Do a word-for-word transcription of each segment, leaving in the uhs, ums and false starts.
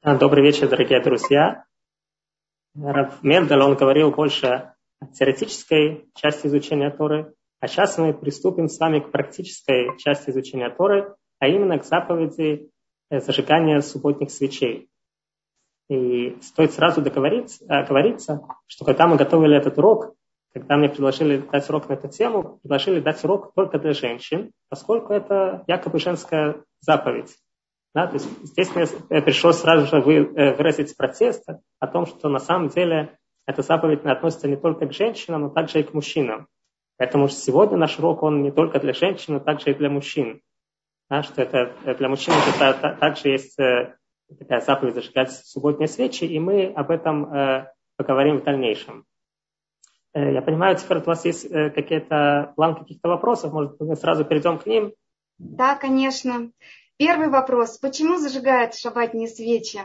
Добрый вечер, дорогие друзья. Рав Мендель, он говорил больше о теоретической части изучения Торы, а сейчас мы приступим с вами к практической части изучения Торы, а именно к заповеди зажигания субботних свечей. И стоит сразу договориться, договориться, что когда мы готовили этот урок, когда мне предложили дать урок на эту тему, предложили дать урок только для женщин, поскольку это якобы женская заповедь. Да, то есть здесь мне пришлось сразу же выразить протест о том, что на самом деле эта заповедь относится не только к женщинам, но также и к мужчинам. Поэтому сегодня наш урок, он не только для женщин, но также и для мужчин. Да, что это для мужчин это также есть такая заповедь зажигать субботние свечи, и мы об этом э, поговорим в дальнейшем. Э, я понимаю, теперь у вас есть э, какие-то план каких-то вопросов, может быть, мы сразу перейдем к ним? Да, конечно. Первый вопрос. Почему зажигают шаббатные свечи?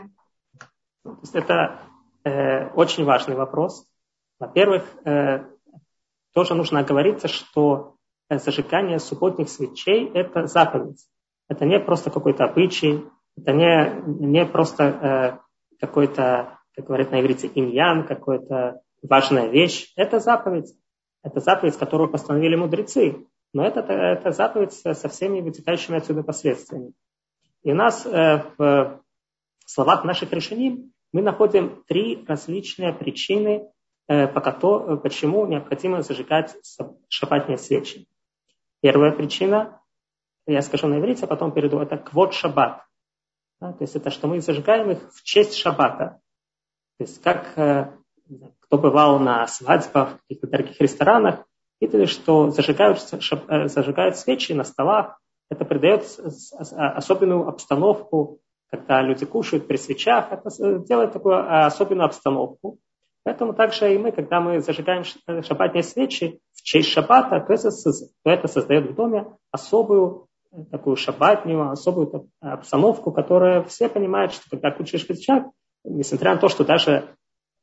То есть это э, очень важный вопрос. Во-первых, э, тоже нужно оговориться, что зажигание субботних свечей – это заповедь. Это не просто какой-то обычай, это не, не просто э, какой-то, как говорят на иврите, иньян, какая-то важная вещь. Это заповедь. Это заповедь, которую постановили мудрецы. Но это, это заповедь со всеми вытекающими отсюда последствиями. И у нас э, в словах наших решений мы находим три различные причины, э, по которым, почему необходимо зажигать шаббатные свечи. Первая причина, я скажу на иврите, а потом перейду, это квод шаббат. Да, то есть это что мы зажигаем их в честь шаббата. То есть как э, кто бывал на свадьбах, в каких-то дорогих ресторанах, видели, что зажигают, шаб, э, зажигают свечи на столах. Это придает особенную обстановку, когда люди кушают при свечах. Это делает такую особенную обстановку. Поэтому также и мы, когда мы зажигаем шаббатные свечи в честь шаббата, то это, то это создает в доме особую такую шаббатную, особую обстановку, которая все понимают, что когда кушаешь при свечах, несмотря на то, что даже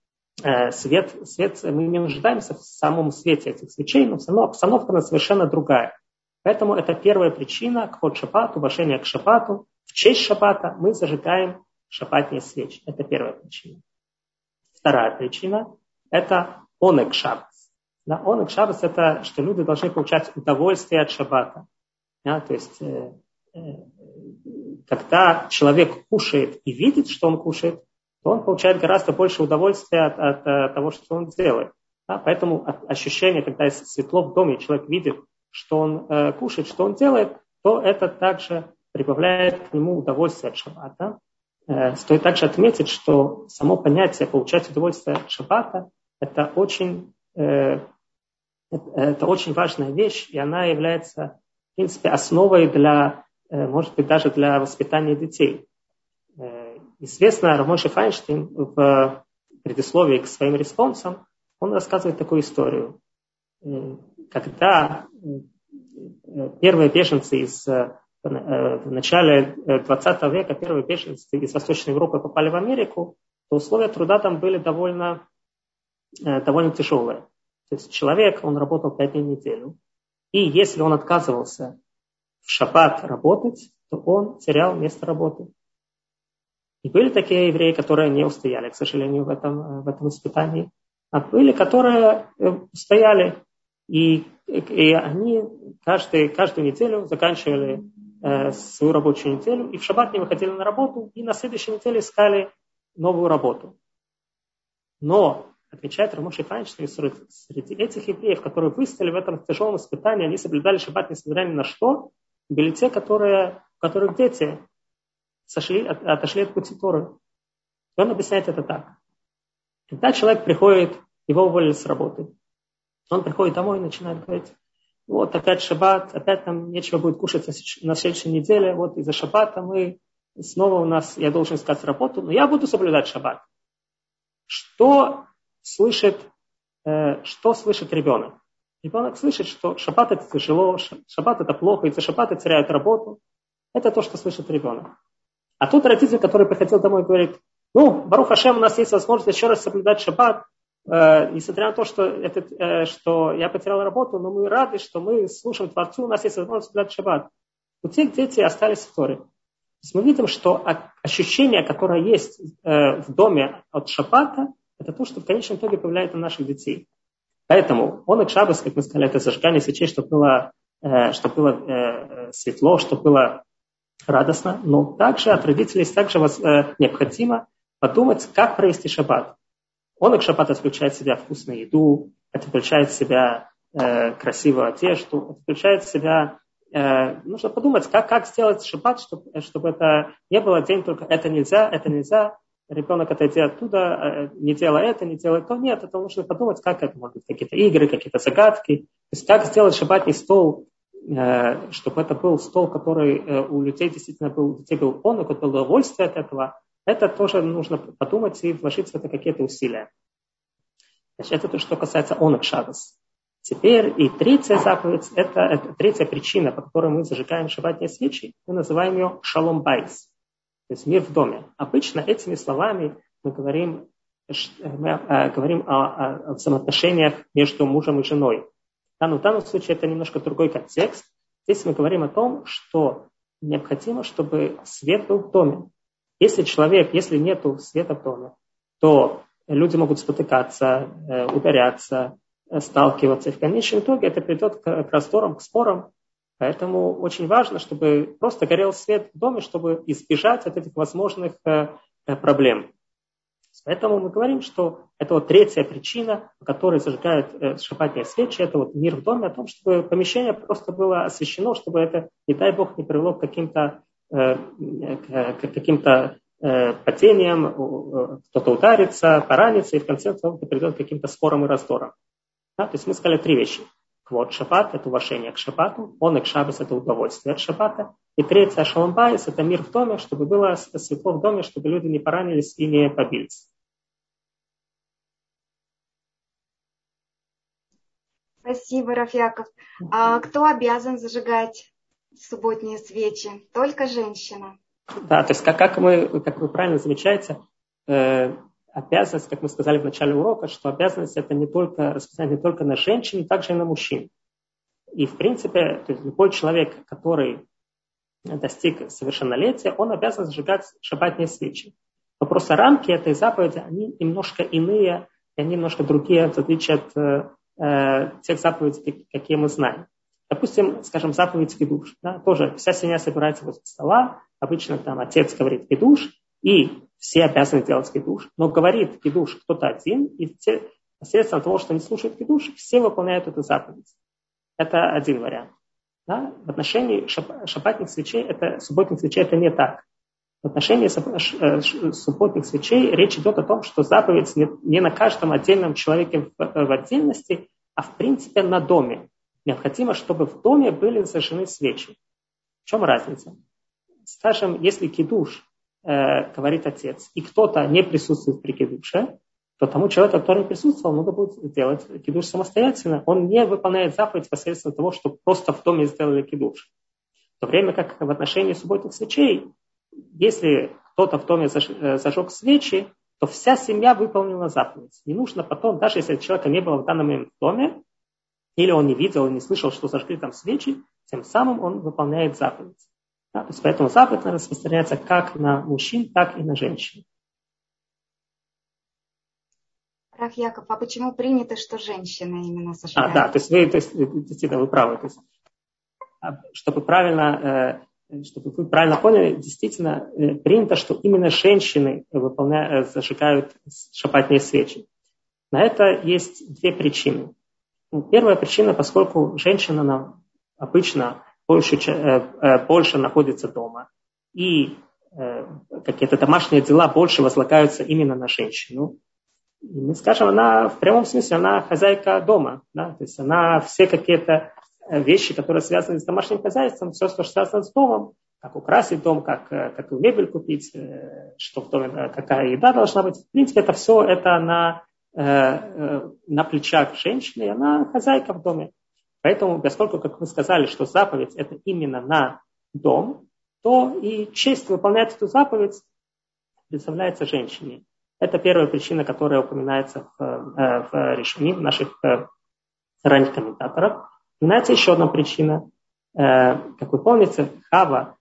э, свет, свет, мы не нуждаемся в самом свете этих свечей, но все равно обстановка она совершенно другая. Поэтому это первая причина, квод шаббат, уважение к шаббату. В честь шаббата мы зажигаем шаббатные свечи. Это первая причина. Вторая причина – это онег шаббас. Да, онег шаббас – это что люди должны получать удовольствие от шаббата. Да, то есть, э, э, когда человек кушает и видит, что он кушает, то он получает гораздо больше удовольствия от, от, от того, что он делает. Да, поэтому ощущение, когда светло в доме, человек видит, что он э, кушает, что он делает, то это также прибавляет к нему удовольствие от шаббата. Э, стоит также отметить, что само понятие получать удовольствие от шаббата – это очень, э, это, это очень важная вещь, и она является, в принципе, основой для, э, может быть, даже для воспитания детей. Э, известно, Рав Моше Файнштейн в предисловии к своим респонсам, он рассказывает такую историю. Когда первые беженцы из, в начале двадцатого века, первые беженцы из Восточной Европы попали в Америку, то условия труда там были довольно, довольно тяжелые. То есть человек, он работал пять дней в неделю, и если он отказывался в шаббат работать, то он терял место работы. И были такие евреи, которые не устояли, к сожалению, в этом, в этом испытании. А были, которые устояли, и, и они каждый, каждую неделю заканчивали э, свою рабочую неделю, и в шаббат не выходили на работу, и на следующей неделе искали новую работу. Но, отмечает Рав Моше Файнштейн, среди этих евреев, которые выстояли в этом тяжелом испытании, они соблюдали шаббат несмотря ни на что, были те, которые, у которых дети сошли, от, отошли от пути Торы. И он объясняет это так. Когда человек приходит, его уволили с работы. Он приходит домой и начинает говорить, вот опять шаббат, опять нам нечего будет кушать на следующей неделе, вот из-за шаббата мы снова у нас, я должен искать работу, но я буду соблюдать шаббат. Что слышит, э, что слышит ребенок? Ребенок слышит, что шаббат это тяжело, шаббат это плохо, из-за шаббата теряют работу. Это то, что слышит ребенок. А тут родитель, который приходил домой, говорит, ну, Барух Ашем, у нас есть возможность еще раз соблюдать шаббат, э, несмотря на то, что, это, э, что я потерял работу, но мы рады, что мы слушаем Творцу, у нас есть возможность соблюдать шаббат. У тех дети остались в Торе. есть мы видим, что ощущение, которое есть в доме от шаббата, это то, что в конечном итоге повлияет на наших детей. Поэтому он и шаббат, как мы сказали, это зажигание свечей, чтобы было, чтобы было светло, чтобы было радостно. Но также от родителей также необходимо подумать, как провести шаббат. Он и шаббат включает в себя вкусную еду, это включает в себя э, красивую одежду, это включает в себя, э, нужно подумать, как, как сделать шаббат, чтобы, чтобы это не было день только это нельзя, это нельзя, ребенок отойди оттуда, э, не делай это, не делай то. Нет, это нужно подумать, как это, может быть, какие-то игры, какие-то загадки. То есть как сделать шаббатный стол, э, чтобы это был стол, который э, у людей действительно был, у детей был он, и был удовольствие от этого. Это тоже нужно подумать и вложить в это какие-то усилия. Значит, это то, что касается онок шаббас. Теперь и третья заповедь, это, это третья причина, по которой мы зажигаем шаббатные свечи, мы называем ее шалом байс, то есть мир в доме. Обычно этими словами мы говорим, мы, э, говорим о, о взаимоотношениях между мужем и женой. Да, но в данном случае это немножко другой контекст. Здесь мы говорим о том, что необходимо, чтобы свет был в доме. Если человек, если нет света в доме, то люди могут спотыкаться, ударяться, сталкиваться. И в конечном итоге это приведет к раздорам, к спорам. Поэтому очень важно, чтобы просто горел свет в доме, чтобы избежать от этих возможных проблем. Поэтому мы говорим, что это вот третья причина, по которой зажигают шаббатные свечи, это вот мир в доме, о том, чтобы помещение просто было освещено, чтобы это, не дай Бог, не привело к каким-то к каким-то падениям, кто-то ударится, поранится, и в конце концов придет к каким-то спорам и раздорам. Да? То есть мы сказали три вещи. Квот шаббат – это уважение к шаббату, он и шаббас – это удовольствие от шаббата, и третье шалом байс – это мир в доме, чтобы было светло в доме, чтобы люди не поранились и не побились. Спасибо, Рав Яков. А кто обязан зажигать субботние свечи? Только женщина. Да, то есть как, как, мы, как вы правильно замечаете, э, обязанность, как мы сказали в начале урока, что обязанность это не только распространяется не только на женщин, но также и на мужчин. И в принципе, то есть любой человек, который достиг совершеннолетия, он обязан зажигать шаббатные свечи. Но просто рамки этой заповеди, они немножко иные, и они немножко другие, в отличие от э, тех заповедей, какие мы знаем. Допустим, скажем, заповедь кидуш. Да, тоже вся семья собирается возле стола, обычно там отец говорит кидуш, и все обязаны делать кидуш, но говорит кидуш кто-то один, и те, посредством того, что не слушают кидуш, все выполняют эту заповедь. Это один вариант. Да? В отношении шаб- шаббатных свечей, это, субботних свечей это не так. В отношении субботних свечей речь идет о том, что заповедь не, не на каждом отдельном человеке в, в отдельности, а в принципе на доме. Необходимо, чтобы в доме были зажжены свечи. В чем разница? Скажем, если кидуш э, говорит отец, и кто-то не присутствует при кидуше, то тому человеку, который присутствовал, нужно будет делать кидуш самостоятельно. Он не выполняет заповедь посредством того, что просто в доме сделали кидуш. В то время как в отношении субботних свечей, если кто-то в доме зажег свечи, то вся семья выполнила заповедь. Не нужно потом, даже если человека не было в данный момент в доме, или он не видел, не слышал, что зажгли там свечи, тем самым он выполняет заповедь. Да, то есть поэтому заповедь распространяется как на мужчин, так и на женщин. Рав Яков, а почему принято, что женщина именно зажигает? А, да, то есть вы, то есть, действительно, вы правы. То есть, чтобы правильно, чтобы вы правильно поняли, действительно принято, что именно женщины выполняют, зажигают шаббатные свечи. На это есть две причины. Первая причина, поскольку женщина она обычно больше, больше находится дома, и какие-то домашние дела больше возлагаются именно на женщину. И мы скажем, она в прямом смысле, она хозяйка дома. Да? То есть она все какие-то вещи, которые связаны с домашним хозяйством, все, что связано с домом, как украсить дом, как, как мебель купить, что в доме, какая еда должна быть. В принципе, это все это на, на плечах женщины, и она хозяйка в доме. Поэтому, поскольку, как вы сказали, что заповедь это именно на дом, то и честь выполнять эту заповедь представляется женщине. Это первая причина, которая упоминается в, в решении наших ранних комментаторов. Упоминается еще одна причина. Как вы помните, Хава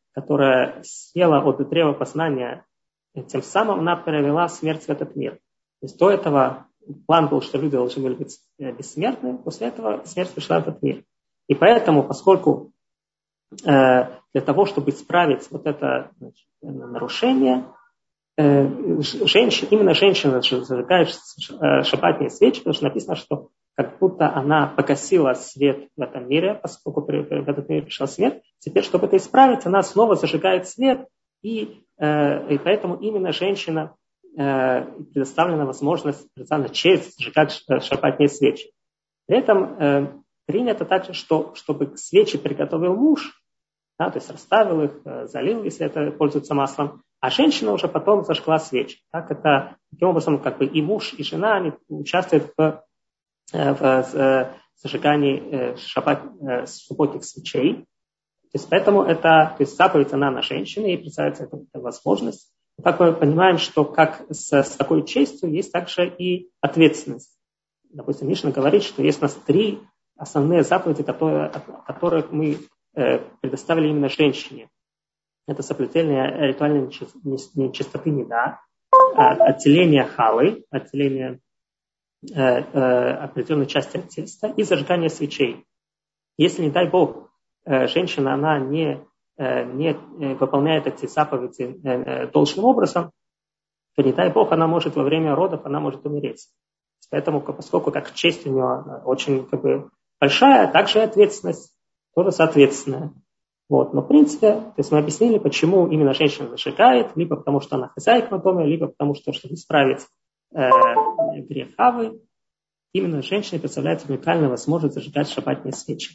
которая съела от древа познания, тем самым она перевела смерть в этот мир. То есть до этого план был, что люди должны были быть бессмертны, после этого смерть пришла в этот мир. И поэтому, поскольку э, для того, чтобы исправить вот это, значит, нарушение, э, женщин, именно женщина зажигает шаббатные свечи, потому что написано, что как будто она погасила свет в этом мире, поскольку в этот мир пришел свет. Теперь, чтобы это исправить, она снова зажигает свет, и, э, и поэтому именно женщина э, предоставлена возможность, предоставлена честь зажигать шаббатные свечи. При этом э, принято также, что чтобы свечи приготовил муж, да, то есть расставил их, э, залил, если это пользуется маслом, а женщина уже потом зажгла свечи. Так это, таким образом, как бы и муж, и жена они участвуют в в зажигании шаббат, субботних свечей. То есть поэтому это, то есть заповедь она на женщине, ей представляется эта, эта возможность. И так мы понимаем, что как с, с такой честью есть также и ответственность. Допустим, Мишна говорит, что есть у нас три основные заповеди, которые, которых мы э, предоставили именно женщине. Это соблюдение ритуальной нечистоты неда, отделение халы, отделение определенной части от теста и зажигание свечей. Если, не дай Бог, женщина она не, не выполняет эти заповеди должным образом, то, не дай Бог, она может во время родов она может умереть. Поэтому, поскольку как честь у нее очень как бы большая, также и ответственность тоже соответственная. Вот. Но в принципе, то есть мы объяснили, почему именно женщина зажигает, либо потому что она хозяйка в доме, либо потому что, чтобы исправить грех Хавы, именно женщине представляется уникальная возможность зажигать шаббатные свечи.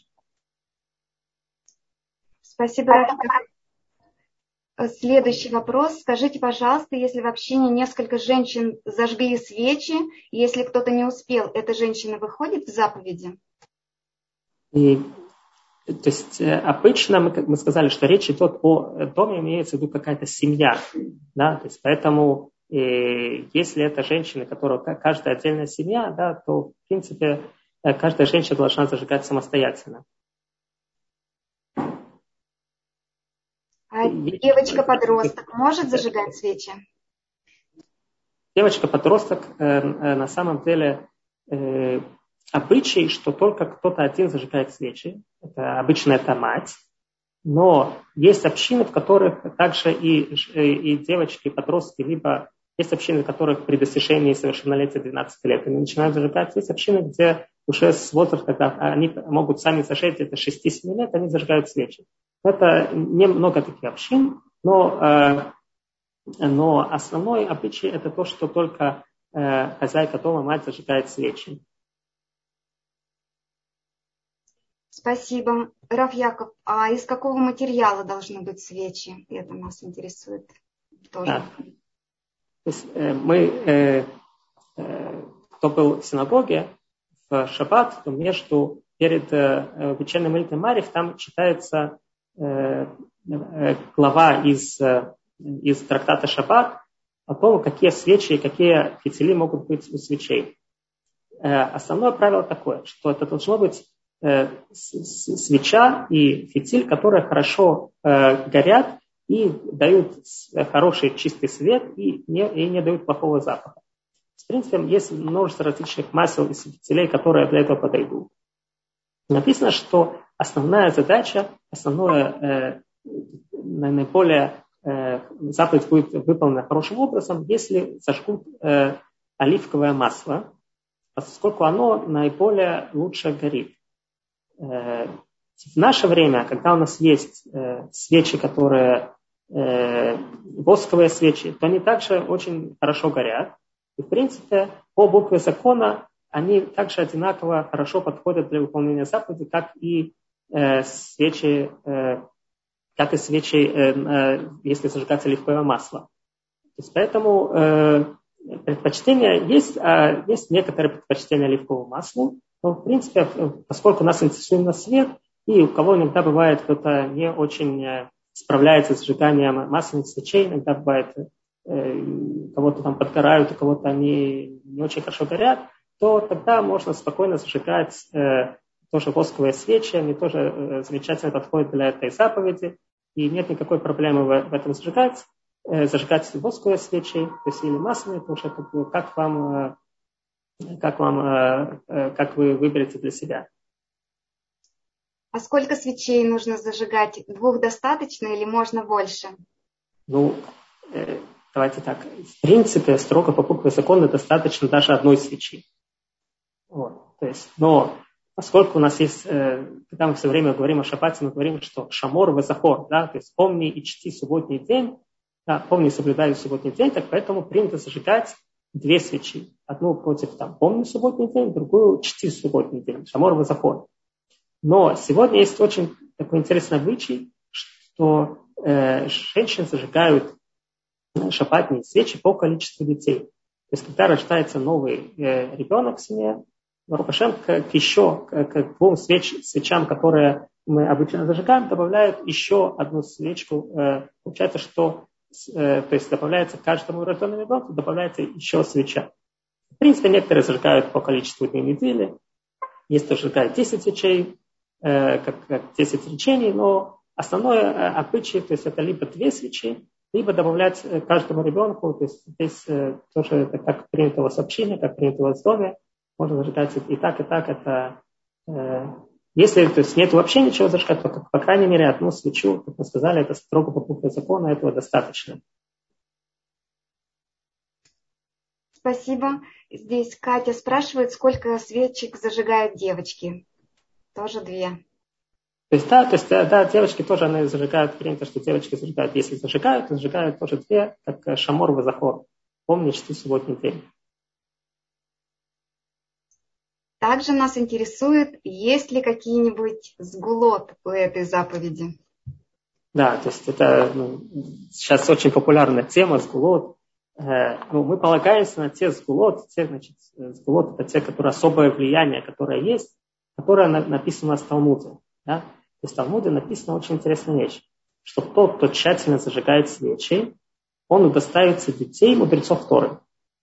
Спасибо. Следующий вопрос. Скажите, пожалуйста, если в общине несколько женщин зажгли свечи, и если кто-то не успел, эта женщина выходит в заповеди? И, то есть обычно мы, как мы сказали, что речь идет о доме, имеется в виду какая-то семья. Да? То есть поэтому и если это женщина, которая каждая отдельная семья, да, то, в принципе, каждая женщина должна зажигать самостоятельно. А девочка-подросток может зажигать свечи? Девочка-подросток э, на самом деле э, обычай, что только кто-то один зажигает свечи. Это, обычно это мать. Но есть общины, в которых также и, и девочки, и подростки, либо есть общины, в которых при достижении совершеннолетия двенадцати лет они начинают зажигать. Есть общины, где уже с возраста, когда они могут сами зажечь, где-то шести-семи лет, они зажигают свечи. Это немного таких общин, но, но основной обычай это то, что только хозяйка дома, мать, зажигает свечи. Спасибо. Рав Яков, а из какого материала должны быть свечи? Это нас интересует тоже. Да. То есть, э, мы, э, э, кто был в синагоге в шаббат, то между, перед э, вечерней молитвой Марьев там читается э, э, глава из, э, из трактата «Шаббат» о том, какие свечи и какие фитили могут быть у свечей. Э, основное правило такое, что это должно быть э, свеча и фитиль, которые хорошо э, горят, и дают хороший чистый свет и не, и не дают плохого запаха. В принципе, есть множество различных масел и фитилей, которые для этого подойдут. Написано, что основная задача, основное, э, наиболее э, заповедь будет выполнена хорошим образом, если зажгут э, оливковое масло, поскольку оно наиболее лучше горит. Э, В наше время, когда у нас есть э, свечи, которые э, восковые свечи, то они также очень хорошо горят. И, в принципе, по букве закона они также одинаково хорошо подходят для выполнения заповеди, как и э, свечи, э, как и свечи, э, э, если зажигать оливковое масло. То есть, поэтому э, предпочтения есть, э, есть некоторые предпочтения оливковому маслу, но, в принципе, поскольку нас интересует именно свет, и у кого иногда бывает, кто-то не очень справляется с сжиганием масляных свечей, иногда бывает, э, кого-то там подгорают, у кого-то они не очень хорошо горят, то тогда можно спокойно зажигать э, тоже восковые свечи, они тоже э, замечательно подходят для этой заповеди. и нет никакой проблемы в, в этом зажигать, э, зажигать восковые свечи, то есть или масляные, потому что как, как вам, э, как вам, э, э, как вы выберете для себя. А сколько свечей нужно зажигать? Двух достаточно или можно больше? Ну, э, давайте так. В принципе, строго по букве закона достаточно даже одной свечи. Вот. То есть, но поскольку у нас есть, э, когда мы все время говорим о шаббате, мы говорим, что шамор везахор, да, то есть помни и чти субботний день, да, помни и соблюдай субботний день, так поэтому принято зажигать две свечи. Одну против там, помни субботний день, другую чти субботний день, шамор везахор. Но сегодня есть очень такой интересный обычай, что э, женщины зажигают шаббатные свечи по количеству детей. То есть, когда рождается новый э, ребенок в семье, Барух Ашем, к, к еще к, к двум свеч, свечам, которые мы обычно зажигаем, добавляют еще одну свечку. Э, получается, что э, то есть добавляется к каждому рожденному ребенку, добавляется еще свеча. В принципе, некоторые зажигают по количеству дней недели. Есть, кто зажигает десять свечей, э, как, как десять речений, но основное э, обычай, то есть это либо две свечи, либо добавлять э, каждому ребенку, то есть здесь э, тоже это как принято у вас общине, как принято у вас в доме, можно зажигать и так, и так. Это, э, если то есть нет вообще ничего зажигать, то, по крайней мере, одну свечу, как мы сказали, это строго по букве закона, этого достаточно. Спасибо. Здесь Катя спрашивает, сколько свечек зажигают девочки. Тоже две. То есть, да, то есть, да, девочки тоже, они зажигают, принято, что девочки зажигают. Если зажигают, то зажигают тоже две, как шамор везахор. Помни, чти субботний день. Также нас интересует, есть ли какие-нибудь сгулот у этой заповеди. Да, то есть это ну, сейчас очень популярная тема сгулот. Э, ну, мы полагаемся на те сгулот, те, значит, сгулот это те, которые особое влияние, которое есть, которое на, написано в Талмуде. Да? То есть в Талмуде написана очень интересная вещь, что тот, кто тщательно зажигает свечи, он удостаивается детей мудрецов Торы.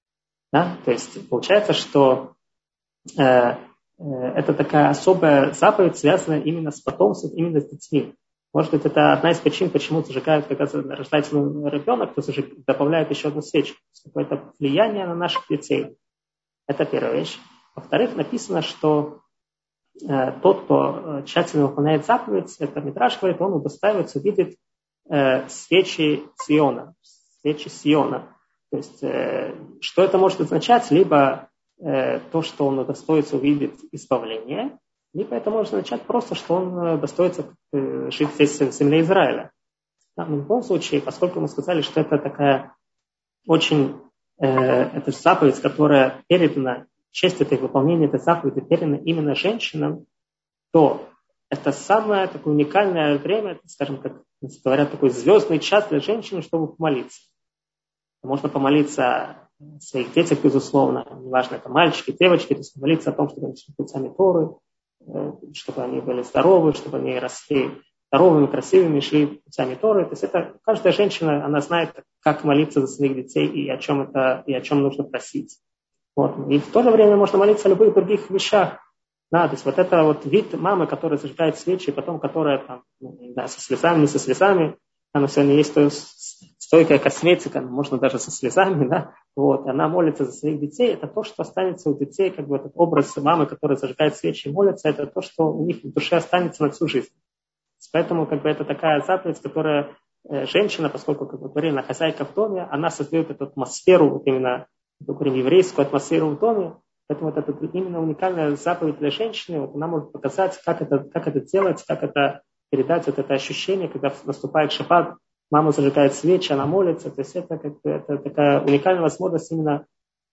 Да? То есть получается, что э, э, это такая особая заповедь, связанная именно с потомством, именно с детьми. Может быть, это одна из причин, почему зажигают, когда рождается ребенок, то зажиг, добавляют еще одну свечку. Какое-то влияние на наших детей. Это первая вещь. Во-вторых, написано, что э, тот, кто тщательно выполняет заповедь, это Мидраш говорит, он удостаивается увидеть э, свечи Сиона. Свечи Сиона. То есть, э, что это может означать? Либо э, то, что он удостоится увидеть избавление, либо это может означать просто, что он достоится жить здесь, в земле Израиля. Но в любом случае, поскольку мы сказали, что это такая очень, э, это заповедь, которая передана, честь этой выполнения этой заповеди передана именно женщинам, то это самое такое уникальное время, скажем, как говорят, такой звездный час для женщины, чтобы помолиться. Можно помолиться о своих детях, безусловно, неважно, это мальчики, девочки, то есть помолиться о том, чтобы они шли путями Торы, чтобы они были здоровы, чтобы они росли здоровыми, красивыми, шли путями Торы. То есть это каждая женщина, она знает, как молиться за своих детей и о чем это, и о чем нужно просить. Вот. И в то же время можно молиться о любых других вещах. Да, то есть вот это вот вид мамы, которая зажигает свечи, и потом которая там, да, со слезами, не со слезами. Она сегодня есть стойкая косметика, можно даже со слезами, да. Вот, она молится за своих детей. Это то, что останется у детей, как бы этот образ мамы, которая зажигает свечи и молится, это то, что у них в душе останется на всю жизнь. Поэтому как бы это такая заповедь, которая э, женщина, поскольку, как мы говорили, она хозяйка в доме, она создает эту атмосферу, вот именно, мы говорим, еврейскую атмосферу в доме. Поэтому вот это именно уникальная заповедь для женщины. Вот она может показать, как это, как это делать, как это передать, вот это ощущение, когда наступает шаббат, мама зажигает свечи, она молится. То есть это, как бы, это такая уникальная возможность именно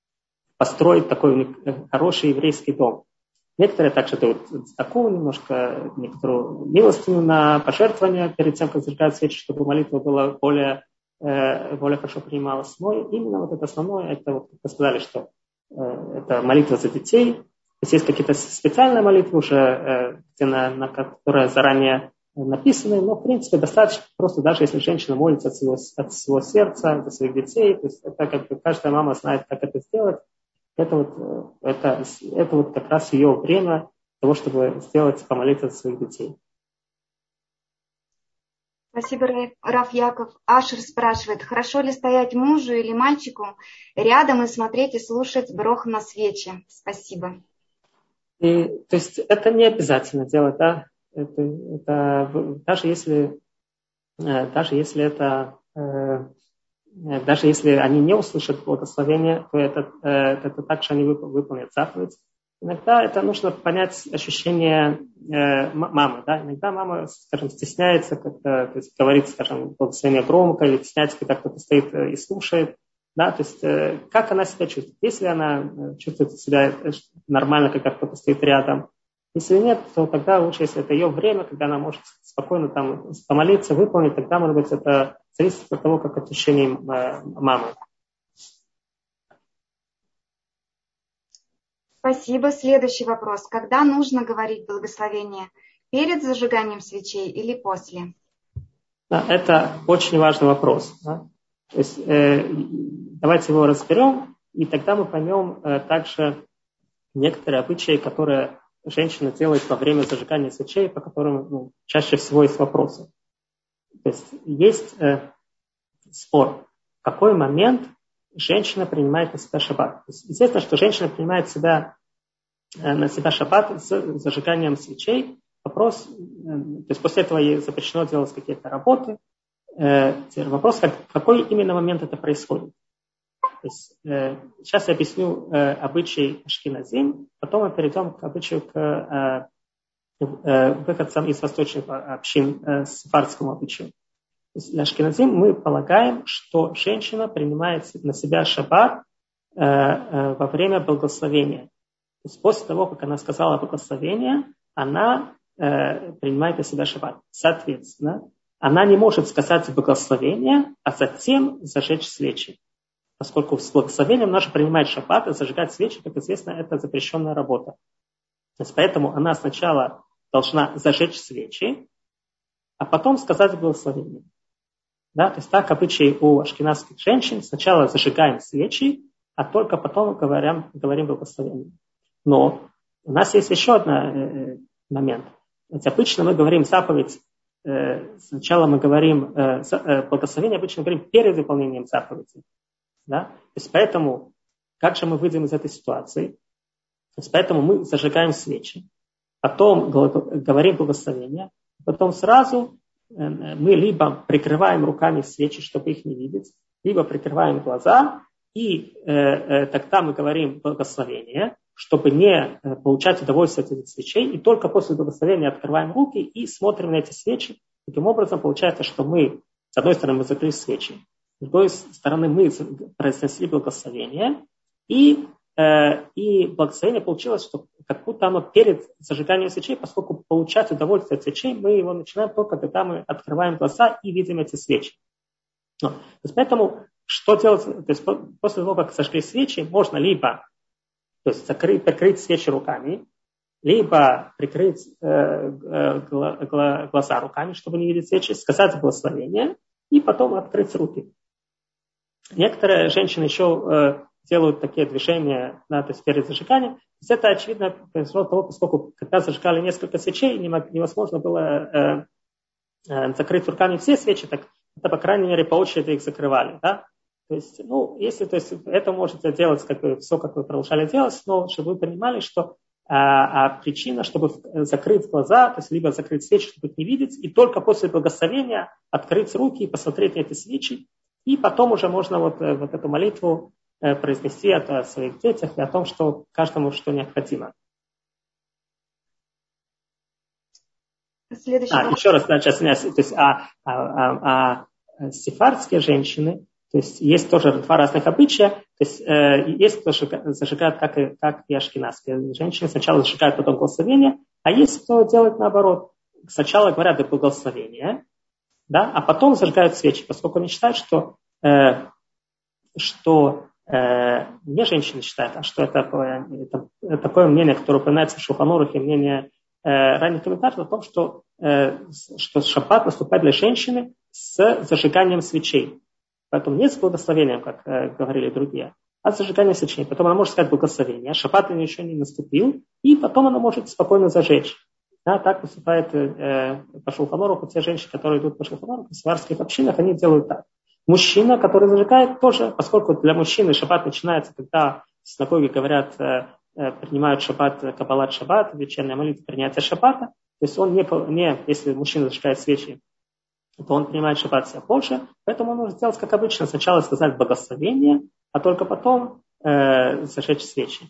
построить такой хороший еврейский дом. Некоторые также дают такую немножко, некоторую милостыню на пожертвование перед тем, как зажигать свечи, чтобы молитва была более, э, более хорошо принималась. Но именно вот это основное, это вот, как вы сказали, что э, это молитва за детей. То есть есть какие-то специальные молитвы уже, э, где на, на, которые заранее написаны, но в принципе достаточно просто, даже если женщина молится от своего, от своего сердца, за своих детей, то есть это как бы каждая мама знает, как это сделать. Это вот, это, это вот как раз ее время того, чтобы сделать, помолиться за своих детей. Спасибо, Рав Яков. Ашер спрашивает, хорошо ли стоять мужу или мальчику рядом и смотреть и слушать брох на свечи? Спасибо. И, то есть это не обязательно делать, да? Это, это, даже если, даже если это, даже если они не услышат благословение, то это, это также они выполнят заповедь. Иногда это нужно понять ощущение э, мамы. Да? Иногда мама, скажем, стесняется как-то, то есть говорит, скажем, благословение громко, или стесняется, когда кто-то стоит и слушает. Да? То есть э, как она себя чувствует. Если она чувствует себя нормально, когда кто-то стоит рядом, если нет, то тогда лучше, если это ее время, когда она может спокойно там помолиться, выполнить, тогда, может быть, это зависит от того, как ощущение э, мамы. Спасибо. Следующий вопрос. Когда нужно говорить благословение? Перед зажиганием свечей или после? Да, это очень важный вопрос. Да? То есть, э, давайте его разберем, и тогда мы поймем э, также некоторые обычаи, которые женщина делает во время зажигания свечей, по которым ну, чаще всего есть вопросы. То есть есть э, спор, в какой момент женщина принимает на себя шаббат. То есть, естественно, что женщина принимает себя, э, на себя шаббат с зажиганием свечей. Вопрос, э, то есть после этого ей запрещено делать какие-то работы. Э, вопрос, как, в какой именно момент это происходит. То есть, э, сейчас я объясню э, обычай ашкеназим, потом мы перейдем к обычаю к э, э, выходцам из восточных общин, э, сефардскому обычаю. Для ашкеназим мы полагаем, что женщина принимает на себя шаббат э, э, во время благословения. То есть после того, как она сказала благословение, она э, принимает на себя шаббат. Соответственно, она не может сказать благословение, а затем зажечь свечи. Поскольку с благословением она же принимает шаббат, и зажигать свечи, как известно, это запрещенная работа. То есть поэтому она сначала должна зажечь свечи, а потом сказать благословение. Да? То есть так обычай у ашкеназских женщин. Сначала зажигаем свечи, а только потом говорим, говорим благословение. Но у нас есть еще один момент. Ведь обычно мы говорим заповедь, э, сначала мы говорим э, э, благословение, обычно говорим перед выполнением заповеди. Да? То есть поэтому, как же мы выйдем из этой ситуации? То есть поэтому мы зажигаем свечи, потом говорим благословение, потом сразу мы либо прикрываем руками свечи, чтобы их не видеть, либо прикрываем глаза, и э, э, тогда мы говорим благословение, чтобы не получать удовольствие от этих свечей, и только после благословения открываем руки и смотрим на эти свечи. Таким образом, получается, что мы, с одной стороны, мы закрыли свечи, с другой стороны, мы произнесли благословение, и, э, и благословение получилось, что как будто оно перед зажиганием свечей, поскольку получать удовольствие от свечей, мы его начинаем только когда мы открываем глаза и видим эти свечи. Ну, то есть поэтому, что делать? То есть после того, как зажгли свечи, можно либо то есть, закрыть, прикрыть свечи руками, либо прикрыть э, э, гла, гла, глаза руками, чтобы не видеть свечи, сказать благословение, и потом открыть руки. Некоторые женщины еще э, делают такие движения, да, то есть перед зажиганием. То есть это, очевидно, произошло от того, поскольку когда зажигали несколько свечей, невозможно было э, э, закрыть руками все свечи, так это, по крайней мере, по очереди их закрывали. Да? То есть, ну, если, то есть, это можете делать, как вы, все, как вы продолжали делать, но чтобы вы понимали, что а, а причина, чтобы закрыть глаза, то есть либо закрыть свечи, чтобы их не видеть, и только после благословения открыть руки и посмотреть на эти свечи, и потом уже можно вот, вот эту молитву произнести о своих детях и о том, что каждому что необходимо. Следующий а, еще раз, да, сейчас, то есть, а, а, а, а сефардские женщины, то есть есть тоже два разных обычая, то есть э, есть кто зажигает, как и, как и ашкеназские женщины, сначала зажигают, потом благословение, а есть кто делает наоборот, сначала говорят благословение, да, а потом зажигают свечи, поскольку они считают, что, э, что э, не женщины считают, а что это такое, это такое мнение, которое упоминается в Шулхан Арухе, мнение э, ранних комментаторов о том, что, э, что шаббат наступает для женщины с зажиганием свечей. Поэтому не с благословением, как э, говорили другие, а с зажиганием свечей. Потом она может сказать благословение, шаббат еще не наступил, и потом она может спокойно зажечь. Да, так поступает э, по Шулхан Аруху, те женщины, которые идут по Шулхан Аруху, в сварских общинах, они делают так. Мужчина, который зажигает, тоже, поскольку для мужчины шаббат начинается, когда в синагоге говорят, э, э, принимают шаббат, каббалат шаббат, вечерняя молитва, принятие шаббата, то есть он не, не, если мужчина зажигает свечи, то он принимает шаббат себя позже, поэтому он может сделать, как обычно, сначала сказать благословение, а только потом э, зажечь свечи.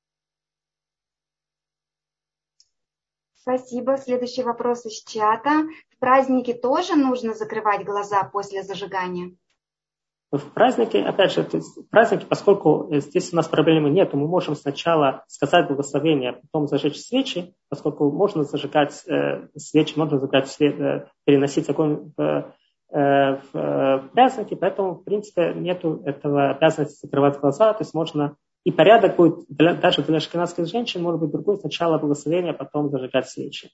Спасибо. Следующий вопрос из чата. В праздники тоже нужно закрывать глаза после зажигания? В празднике, опять же, в празднике, поскольку здесь у нас проблемы нет, мы можем сначала сказать благословение, а потом зажечь свечи, поскольку можно зажигать э, свечи, можно зажигать свет, э, переносить огонь в, э, в, в праздники, поэтому, в принципе, нету этого обязанности закрывать глаза, то есть можно, и порядок будет, для, даже для ашкеназских женщин, может быть другой, сначала благословение, а потом зажигать свечи.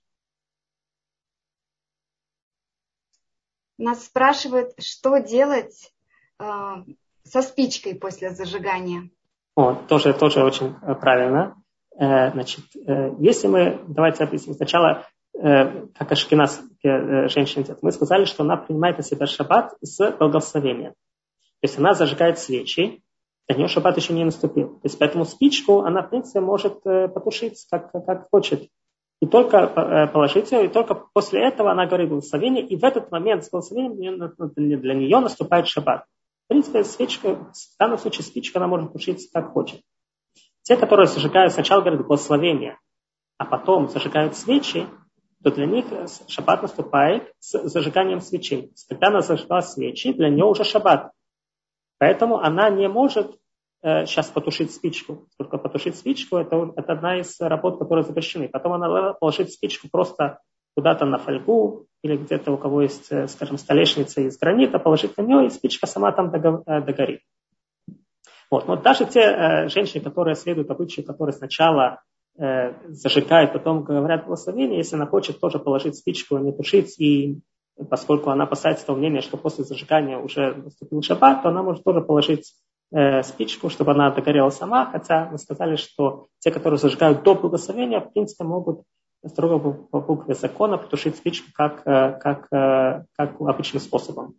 Нас спрашивают, что делать со спичкой после зажигания. О, тоже, тоже очень правильно. Значит, если мы, давайте объясним сначала, как ашкеназские женщины делают. Мы сказали, что она принимает на себя шаббат с благословения. То есть она зажигает свечи, для нее шаббат еще не наступил. То есть поэтому спичку она, в принципе, может потушить, как, как хочет. И только положить ее, и только после этого она говорит благословение, и в этот момент с благословением для нее наступает шаббат. В принципе, свечка, в данном случае спичка, она может тушиться как хочет. Те, которые зажигают, сначала говорят благословение, а потом зажигают свечи, то для них шаббат наступает с зажиганием свечей. Когда она зажгла свечи, для нее уже шаббат. Поэтому она не может э, сейчас потушить спичку. Только потушить спичку это, это одна из работ, которые запрещены. Потом она должна положить спичку просто куда-то на фольгу, или где-то у кого есть, скажем, столешница из гранита, положить на нее, и спичка сама там догорит. Вот. Но даже те э, женщины, которые следуют обычаю, которые сначала э, зажигают, потом говорят благословение, если она хочет тоже положить спичку, не тушить, и поскольку она опасается того мнения, что после зажигания уже наступил шаббат, то она может тоже положить э, спичку, чтобы она догорела сама, хотя мы сказали, что те, которые зажигают до благословения, в принципе, могут строго по букве закона потушить спичку как, как, как обычным способом.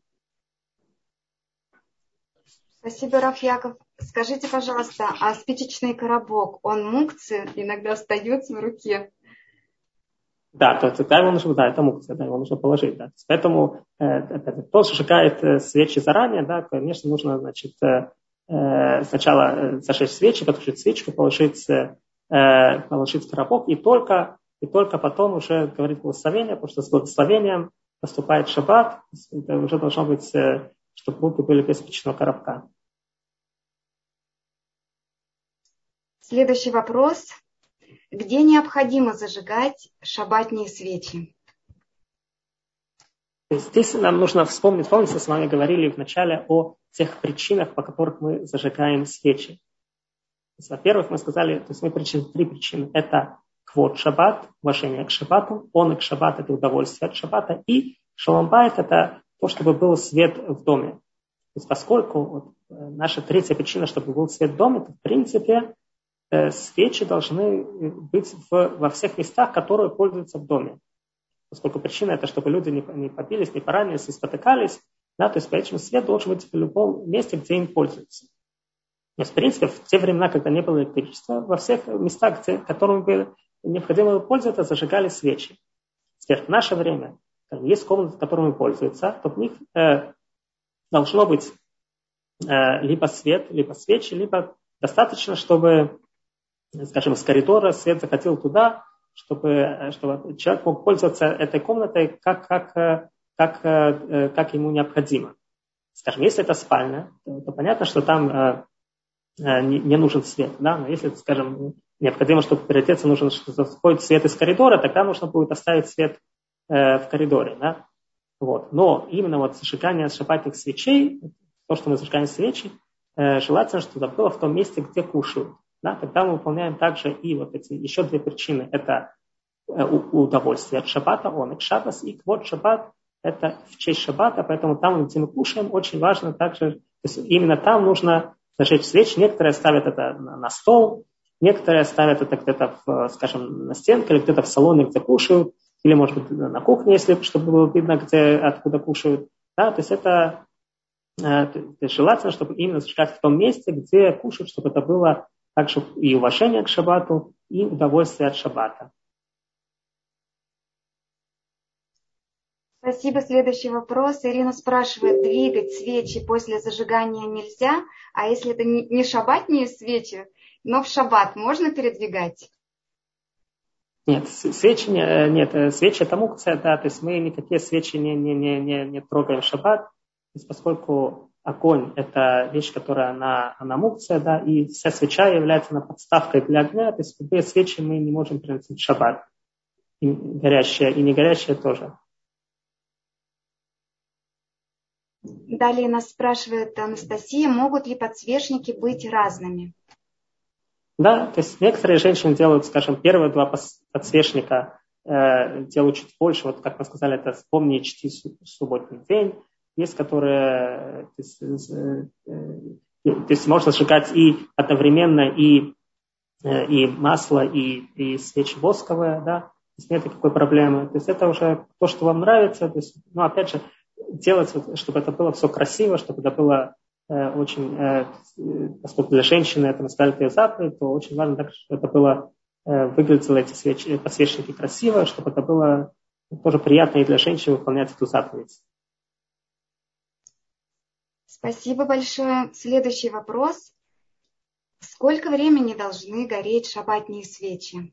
Спасибо, Рав Яков. Скажите, пожалуйста, а спичечный коробок, он мукцы иногда остается в руке? Да, то, да, его нужно, да, это мукция, да, его нужно положить. Да. Поэтому э, кто зажигает свечи заранее, да, конечно, нужно, значит, э, сначала зажечь свечи, потушить свечку, положить, э, положить коробок, и только И только потом уже говорить благословение, потому что с благословением наступает шаббат, это уже должно быть, чтобы руки были без спичечного коробка. Следующий вопрос. Где необходимо зажигать шаббатные свечи? Здесь нам нужно вспомнить, помните, с вами говорили вначале о тех причинах, по которых мы зажигаем свечи. Есть, во-первых, мы сказали, то есть мы перечислили три причины. Это квот шаббат, уважение к шаббату, он к шаббат, это удовольствие от шаббата, и шалом байт, это то, чтобы был свет в доме. То есть поскольку вот, наша третья причина, чтобы был свет в доме, то в принципе э, свечи должны быть в, во всех местах, которые пользуются в доме. Поскольку причина это, чтобы люди не, не побились, не поранились, не спотыкались, да, то есть поэтому свет должен быть в любом месте, где им пользуются. То есть, в принципе, в те времена, когда не было электричества, во всех местах, где, которыми были необходимо пользоваться, зажигали свечи. Теперь в наше время, есть комнаты, которыми пользуются, то в них э, должно быть э, либо свет, либо свечи, либо достаточно, чтобы, скажем, из коридора свет заходил туда, чтобы, чтобы человек мог пользоваться этой комнатой как, как, как, как, как ему необходимо. Скажем, если это спальня, то, то понятно, что там э, не, не нужен свет. Да? Но если, скажем, необходимо, чтобы переодеться, нужно, что заходит свет из коридора, тогда нужно будет оставить свет э, в коридоре. Да? Вот. Но именно вот зажигание шаббатных свечей, то, что мы зажигаем свечи, э, желательно, чтобы это было в том месте, где кушают. Да? Тогда мы выполняем также и вот эти еще две причины. Это э, удовольствие от шаббата, он и шаббас, и квот шаббат, это в честь шаббата, поэтому там, где мы кушаем, очень важно также, то есть именно там нужно зажечь свечи. Некоторые ставят это на, на стол, Некоторые ставят это где-то, в, скажем, на стенке или где-то в салоне, где кушают, или, может быть, на кухне, если чтобы было видно, где, откуда кушают. Да, то есть это, это желательно, чтобы именно зажигать в том месте, где кушают, чтобы это было также и уважение к шаббату, и удовольствие от шаббата. Спасибо. Следующий вопрос. Ирина спрашивает, двигать свечи после зажигания нельзя, а если это не шаббатные свечи, но в шаббат можно передвигать? Нет, свечи, нет, свечи это мукция, да, то есть мы никакие свечи не, не, не, не, не трогаем в шаббат, то есть поскольку огонь это вещь, которая она, она мукция, да, и вся свеча является на подставкой для огня, то есть любые свечи мы не можем приносить в шаббат, и горящие, и не горящие тоже. Далее нас спрашивает Анастасия, могут ли подсвечники быть разными? Да, то есть некоторые женщины делают, скажем, первые два подсвечника э, делают чуть больше, вот как мы сказали, это «Вспомни и чти субботний день». Есть, которые, то есть, э, э, то есть можно сжигать и одновременно и, э, и масло, и, и свечи восковые, да, то есть нет никакой проблемы. То есть это уже то, что вам нравится, то есть, ну, опять же, делать, чтобы это было все красиво, чтобы это было очень, поскольку для женщины это, мы сказали, это заповедь, то очень важно так, чтобы это было, выглядело эти свечи, подсвечники красиво, чтобы это было тоже приятно и для женщин выполнять эту заповедь. Спасибо большое. Следующий вопрос. Сколько времени должны гореть шаббатные свечи?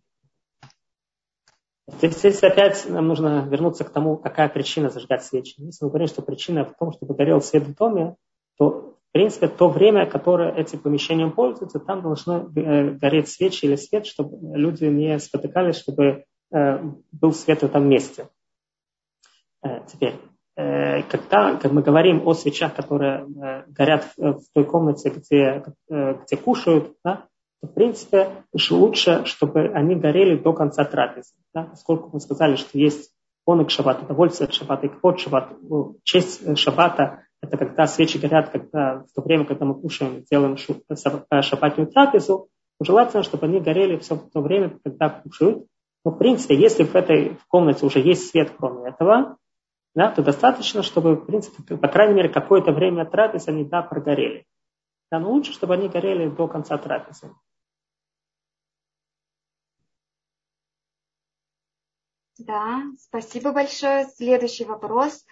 Здесь, здесь опять нам нужно вернуться к тому, какая причина зажигать свечи. Если мы говорим, что причина в том, чтобы горел свет в доме, то, в принципе, то время, которое этим помещением пользуются, там должны э, гореть свечи или свет, чтобы люди не спотыкались, чтобы э, был свет в этом месте. Э, теперь, э, когда как мы говорим о свечах, которые э, горят в, в той комнате, где, э, где кушают, да, то, в принципе, лучше, чтобы они горели до конца трапезы. Да, поскольку мы сказали, что есть онок шаббат, удовольствие от шаббата, и квот шаббат, честь шаббата, это когда свечи горят, когда, в то время, когда мы кушаем, делаем шаббатную трапезу, желательно, чтобы они горели все в то время, когда кушают. Но, в принципе, если в этой в комнате уже есть свет, кроме этого, да, то достаточно, чтобы, в принципе, по крайней мере, какое-то время трапезы они, да, прогорели. Да, но лучше, чтобы они горели до конца трапезы. Да, спасибо большое. Следующий вопрос.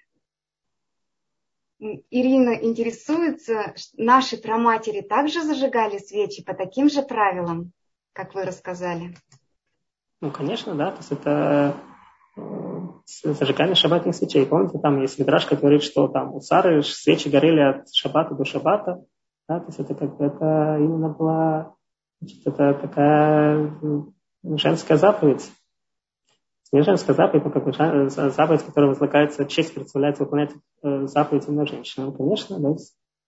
Ирина интересуется, наши праматери также зажигали свечи по таким же правилам, как вы рассказали? Ну, конечно, да. То есть это зажигание шаббатных свечей. Помните, там есть мидраш, который говорит, что там у Сары свечи горели от шаббата до шаббата. Да? То есть это, как, это именно была, значит, это такая женская заповедь. Не женская заповедь, но как бы заповедь, которая возлагается, честь представляется выполнять заповедь именно женщинам. Конечно, да.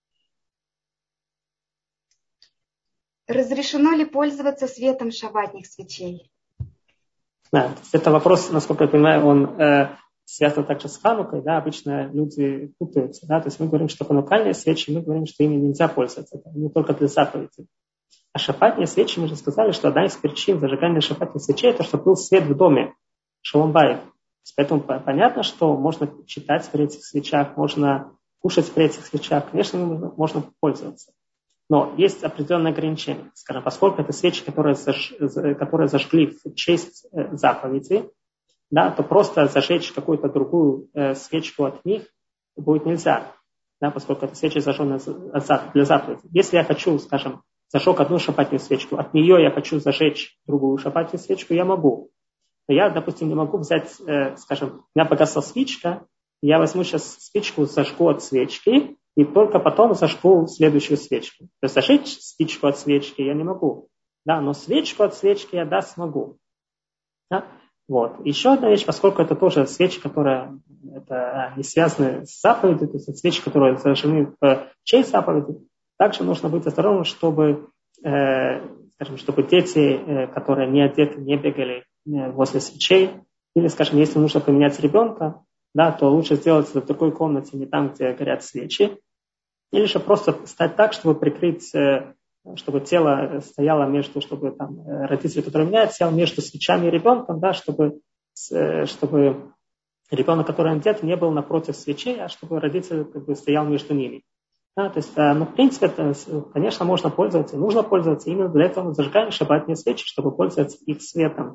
Разрешено ли пользоваться светом шаббатных свечей? Да, это вопрос, насколько я понимаю, он э, связан также с Ханукой, да, обычно люди путаются, да, то есть мы говорим, что ханукальные свечи, мы говорим, что ими нельзя пользоваться, это не только для заповедей. А шаббатные свечи, мы же сказали, что одна из причин зажигания шаббатных свечей, это чтобы был свет в доме, шалом байт. Поэтому понятно, что можно читать при этих свечах, можно кушать при этих свечах, конечно, можно, можно пользоваться. Но есть определенные ограничения. Скажем, поскольку это свечи, которые, заж, которые зажгли в честь заповеди, да, то просто зажечь какую-то другую э, свечку от них будет нельзя, да, поскольку это свечи зажженные для заповеди. Если я хочу, скажем, зажег одну шаббатную свечку, от нее я хочу зажечь другую шаббатную свечку, я могу. Но я, допустим, не могу взять, э, скажем, у меня погасла свечка, я возьму сейчас свечку, зажгу от свечки, и только потом зажгу следующую свечку. То есть зажечь спичку от свечки я не могу. Да, но свечку от свечки я, да, смогу. Да? Вот. Еще одна вещь, поскольку это тоже свечи, которые это, не связаны с заповедью, то есть свечи, которые зажжены в честь заповеди, также нужно быть осторожным, чтобы, э, скажем, чтобы дети, э, которые не одеты, не бегали э, возле свечей. Или, скажем, если нужно поменять ребенка, да, то лучше сделать это в другой комнате, не там, где горят свечи. Или же просто стать так, чтобы прикрыть э, чтобы тело стояло между, чтобы там, родитель, который меняет, стоял между свечами и ребенком, да, чтобы, чтобы ребенок, который одет, не был напротив свечей, а чтобы родитель как бы, стоял между ними. Да, то есть, ну, в принципе, это, конечно, можно пользоваться, нужно пользоваться. Именно для этого мы зажигаем шаббатные свечи, чтобы пользоваться их светом.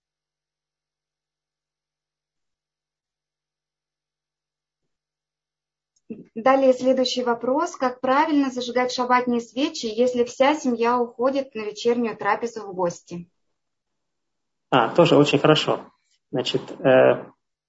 Далее следующий вопрос. Как правильно зажигать шаббатные свечи, если вся семья уходит на вечернюю трапезу в гости? А, тоже очень хорошо. Значит, э,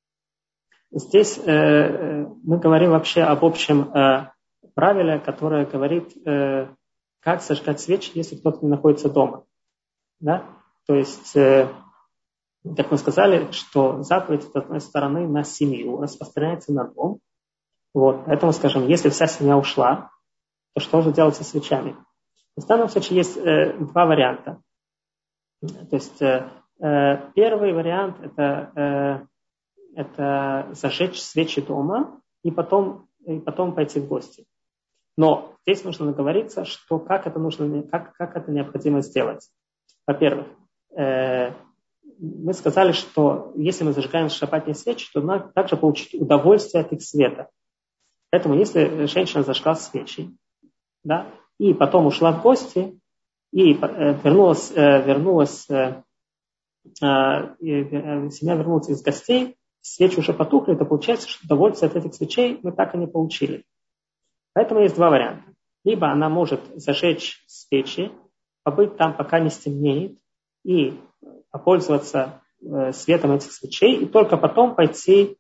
здесь э, мы говорим вообще об общем э, правиле, которое говорит, э, как зажигать свечи, если кто-то не находится дома. Да? То есть, э, как мы сказали, что заповедь, с одной стороны, на семью распространяется на дом. Вот. Поэтому, скажем, если вся семья ушла, то что же делать со свечами? В данном случае есть э, два варианта. То есть э, э, первый вариант это, э, это зажечь свечи дома и потом, и потом пойти в гости. Но здесь нужно договориться, что как это нужно, как, как это необходимо сделать. Во-первых, э, мы сказали, что если мы зажигаем шаббатные свечи, то надо также получить удовольствие от их света. Поэтому если женщина зажгла свечи, да, и потом ушла в гости, и вернулась, вернулась семья вернулась из гостей, свечи уже потухли, то получается, что удовольствие от этих свечей мы так и не получили. Поэтому есть два варианта. Либо она может зажечь свечи, побыть там, пока не стемнеет, и попользоваться светом этих свечей, и только потом пойти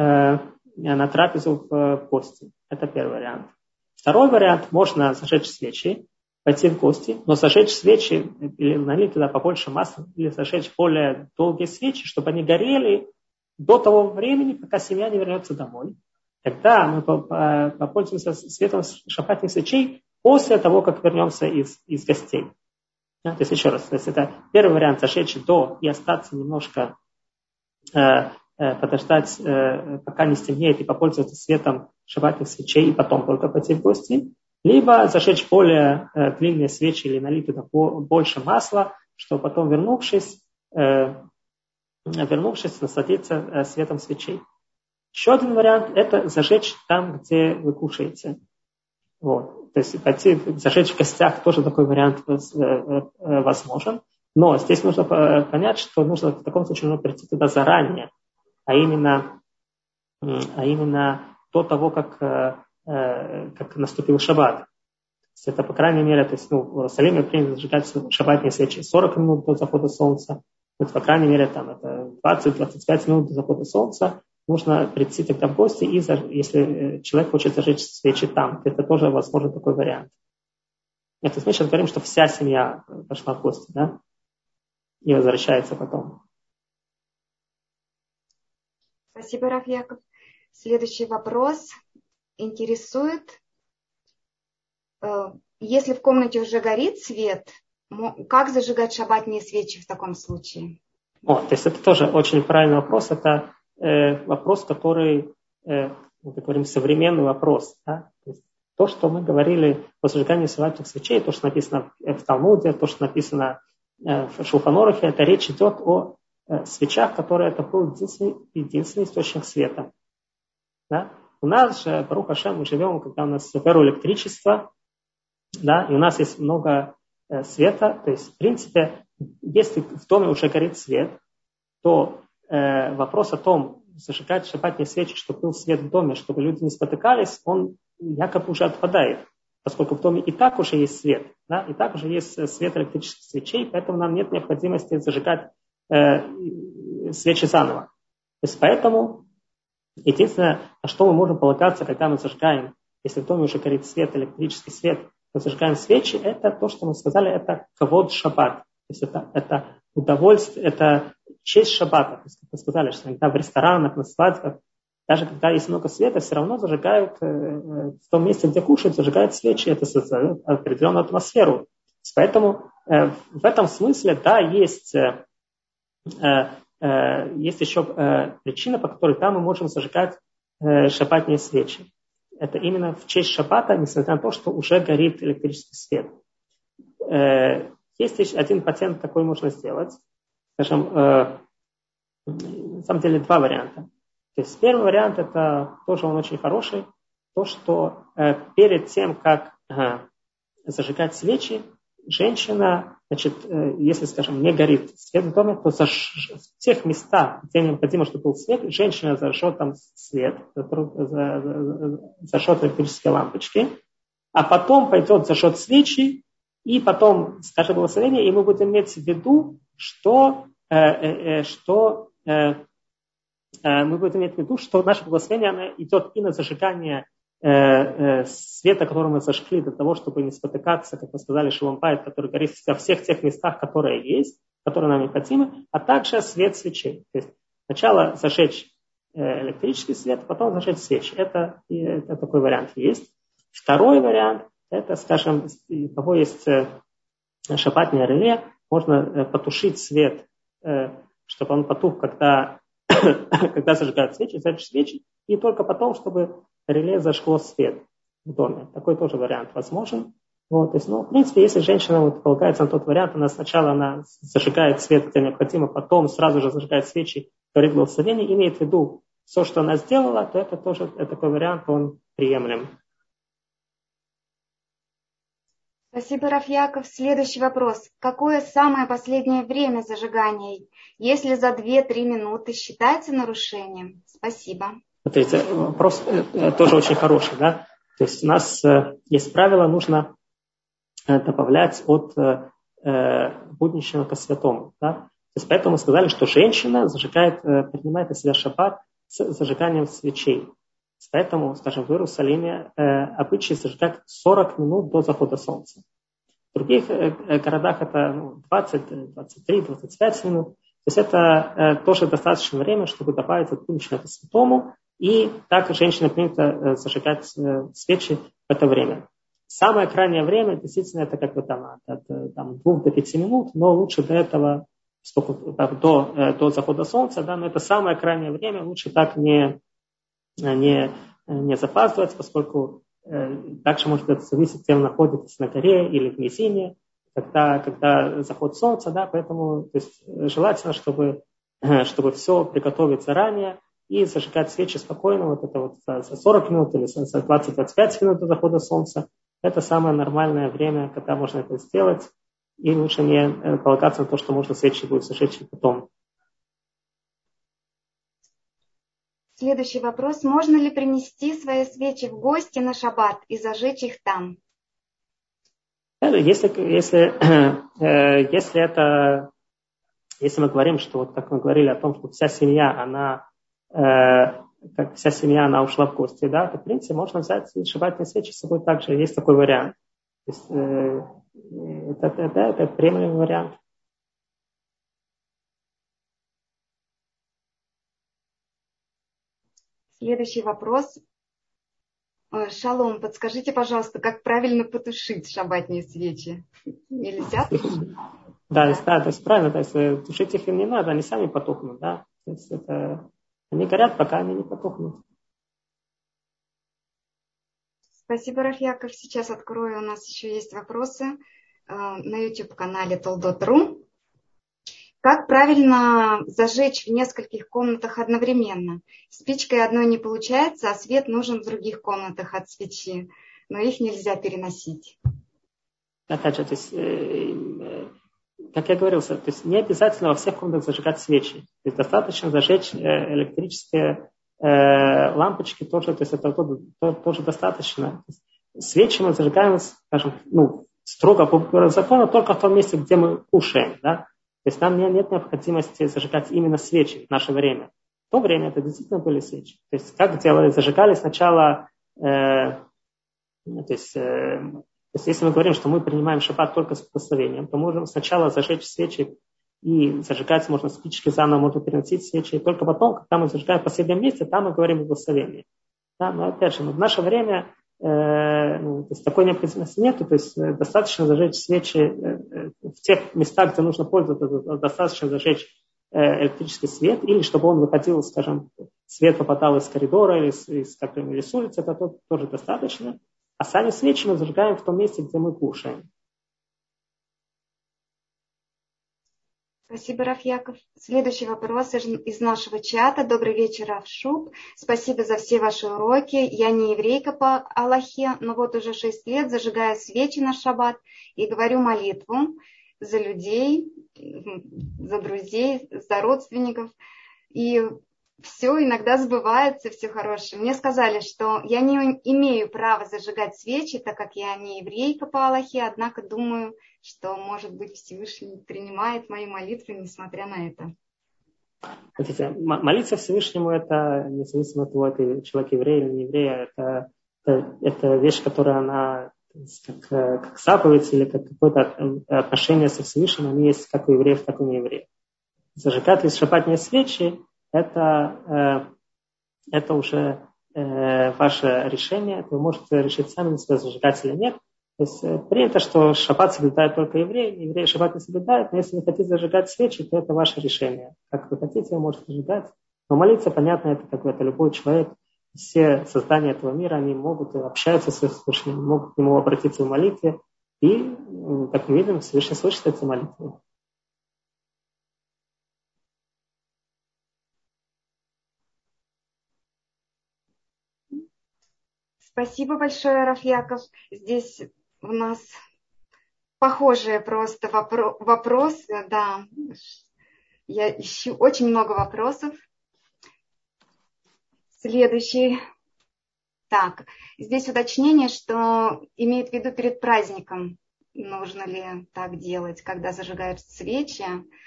на трапезу в гости. Это первый вариант. Второй вариант, можно зажечь свечи, пойти в гости, но зажечь свечи или налить туда побольше масла, или зажечь более долгие свечи, чтобы они горели до того времени, пока семья не вернется домой. Тогда мы попользуемся светом шаббатных свечей после того, как вернемся из, из гостей. То есть еще раз, то есть это первый вариант, зажечь до и остаться немножко, э, э, подождать, э, пока не стемнеет, и попользоваться светом шаббатных свечей, и потом только пойти в гости. Либо зажечь более э, длинные свечи или налить туда больше масла, чтобы потом, вернувшись, э, вернувшись насладиться э, светом свечей. Еще один вариант – это зажечь там, где вы кушаете. Вот. То есть пойти зажечь в гостях, тоже такой вариант возможен. Но здесь нужно понять, что нужно в таком случае нужно прийти туда заранее, а именно, а именно до того, как, как наступил шаббат. То есть это, по крайней мере, то есть, ну, в Иерусалиме принято зажигать шаббатные свечи сорок минут до захода солнца. Вот, по крайней мере, там, это двадцать-двадцать пять минут до захода солнца. Нужно прийти тогда в гости, и если человек хочет зажечь свечи там, это тоже возможен такой вариант. Это мы сейчас говорим, что вся семья пошла в гости, да, и возвращается потом. Спасибо, Рав Яков. Следующий вопрос интересует, если в комнате уже горит свет, как зажигать шаббатные свечи в таком случае? О, то есть это тоже очень правильный вопрос. Это вопрос, который, мы говорим, современный вопрос. Да? То, есть то, что мы говорили о зажигании шаббатных свечей, то, что написано в Талмуде, то, что написано в Шулхан Арухе, это речь идет о свечах, которые это был единственный, единственный источник света. Да? У нас же, Барух Ашем, мы живем, когда у нас суперэлектричество, да, и у нас есть много света. То есть, в принципе, если в доме уже горит свет, то вопрос о том, зажигать шаббатные свечи, чтобы был свет в доме, чтобы люди не спотыкались, он якобы уже отпадает, поскольку в доме и так уже есть свет, да, и так уже есть свет электрических свечей, поэтому нам нет необходимости зажигать э, свечи заново. То есть поэтому единственное, на что мы можем полагаться, когда мы зажигаем, если в доме уже горит свет, электрический свет, мы зажигаем свечи, это то, что мы сказали, это кавод шаббат, то есть это, это удовольствие, это честь шаббата. То есть, как мы сказали, что иногда в ресторанах, на свадьбах, даже когда есть много света, все равно зажигают э, в том месте, где кушают, зажигают свечи, это создает определенную атмосферу. Поэтому э, в этом смысле, да, есть, э, э, есть еще э, причина, по которой там мы можем зажигать э, шаббатные свечи. Это именно в честь шаббата, несмотря на то, что уже горит электрический свет. э, есть еще один патент, какой можно сделать. Скажем, э, на самом деле два варианта. То есть первый вариант, это тоже он очень хороший, то, что э, перед тем, как э, зажигать свечи, женщина, значит, э, если, скажем, не горит свет в доме, то заж... в тех местах, где необходимо, чтобы был свет, женщина зажжет там свет, зажжет электрические лампочки, а потом пойдет, зажжет свечи, и потом скажет благословение, и мы будем иметь в виду, что, э, э, что э, э, мы будем иметь в виду, что наше благословение оно идет и на зажигание э, э, света, который мы зажгли, для того, чтобы не спотыкаться, как мы сказали, шалом байт, который горит во всех тех местах, которые есть, которые нам необходимы, а также свет свечей. То есть сначала зажечь э, электрический свет, потом зажечь свечи. Это, это такой вариант есть. Второй вариант, это, скажем, у кого есть шаббатное реле, можно потушить свет, чтобы он потух, когда, когда зажигают свечи, зажечь свечи, и только потом, чтобы реле зажгло свет в доме. Такой тоже вариант возможен. Вот, то есть, ну, в принципе, если женщина вот, полагается на тот вариант, она сначала она зажигает свет, где необходимо, потом сразу же зажигает свечи, говорит благословение, имеет в виду все, что она сделала, то это тоже это такой вариант, он приемлем. Спасибо, Рав Яков. Следующий вопрос. Какое самое последнее время зажигания? Если за две-три минуты считается нарушением? Спасибо. Смотрите, вопрос тоже очень хороший, да? То есть у нас есть правило, нужно добавлять от будничного к святому, да? То есть поэтому мы сказали, что женщина зажигает, принимает на себя шаббат с зажиганием свечей. Поэтому, скажем, в Иерусалиме э, обычай зажигать сорок минут до захода солнца. В других э, городах это двадцать, двадцать три, двадцать пять минут. То есть это э, тоже достаточно время, чтобы добавить от будничного к святому. И так женщина принято э, зажигать э, свечи в это время. Самое крайнее время, действительно, это как бы там от, от там, двух до пяти минут, но лучше до этого, сколько, до, э, до захода солнца, да, но это самое крайнее время, лучше так не Не, не запаздывать, поскольку э, также может это зависеть, где вы находитесь, на горе или в низине, когда, когда заход солнца, да, поэтому то есть, желательно, чтобы, э, чтобы все приготовить заранее и зажигать свечи спокойно, вот это вот за, за сорок минут или за двадцать-двадцать пять минут до захода солнца, это самое нормальное время, когда можно это сделать, и лучше не э, полагаться на то, что можно свечи будет зажечь потом. Следующий вопрос. Можно ли принести свои свечи в гости на шаббат и зажечь их там? Если, если, э, если это, если мы говорим, что вот как мы говорили о том, что вся семья, она, э, как вся семья, она ушла в гости, да, то в принципе можно взять шаббатные свечи с собой также, есть такой вариант. То есть, э, это, это, это приемлемый вариант. Следующий вопрос. Шалом, подскажите, пожалуйста, как правильно потушить шаббатные свечи? Нельзя? Да, да, да, то есть правильно, то есть тушить их им не надо, они сами потухнут, да. То есть это, они горят, пока они не потухнут. Спасибо, Рав Яков. Сейчас открою, у нас еще есть вопросы на YouTube-канале толдот точка ру. Как правильно зажечь в нескольких комнатах одновременно? Спичкой одной не получается, а свет нужен в других комнатах от свечи, но их нельзя переносить. Опять же, то есть, э, как я говорил, то есть не обязательно во всех комнатах зажигать свечи. То есть достаточно зажечь электрические э, лампочки, тоже, то есть это тоже, тоже достаточно. Свечи мы зажигаем, скажем, ну, строго по закону только в том месте, где мы кушаем, да. То есть нам нет необходимости зажигать именно свечи в наше время. В то время это действительно были свечи. То есть как делали? Зажигали сначала, э, то, есть, э, то есть если мы говорим, что мы принимаем шаббат только с благословением, то можем сначала зажечь свечи и зажигать можно спички заново, можно переносить свечи. И только потом, когда мы зажигаем в последнем месте, там мы говорим о благословении. Да, но опять же, в наше время э, ну, то есть такой необходимости нет, то есть э, достаточно зажечь свечи э, в тех местах, где нужно пользоваться, достаточно зажечь э, электрический свет, или чтобы он выходил, скажем, свет попадал из коридора или, из, как, или с улицы, это тоже достаточно. А сами свечи мы зажигаем в том месте, где мы кушаем. Спасибо, Рав Яков. Следующий вопрос из нашего чата. Добрый вечер, Рав Шуб. Спасибо за все ваши уроки. Я не еврейка по Аллахе, но вот уже шесть лет зажигаю свечи на шаббат и говорю молитву за людей, за друзей, за родственников. И все иногда сбывается, все хорошее. Мне сказали, что я не имею права зажигать свечи, так как я не еврейка по Аллахе, однако думаю, что, может быть, Всевышний принимает мои молитвы, несмотря на это. Смотрите, молиться Всевышнему, это независимо от того, это человек еврей или не еврей, это, это, это вещь, которая она как, как заповедь или как какое-то отношение со Всевышним, они есть как у евреев, так и у неевреев. Зажигать ли шаббатные свечи, это, э, это уже э, ваше решение. Вы можете решить сами, если зажигать или нет. То есть э, принято, что шаббат соблюдают только евреи, евреи шаббат не соблюдают, но если вы хотите зажигать свечи, то это ваше решение. Как вы хотите, вы можете зажигать. Но молиться, понятно, это как это любой человек. Все создания этого мира, они могут общаться со Всевышним, могут к нему обратиться в молитве. И, как мы видим, Всевышний слышит эти молитвы. Спасибо большое, Рав Яков. Здесь у нас похожие просто вопро- вопросы. Да, я ищу очень много вопросов. Следующий. Так, здесь уточнение, что имеет в виду перед праздником. Нужно ли так делать, когда зажигаются свечи?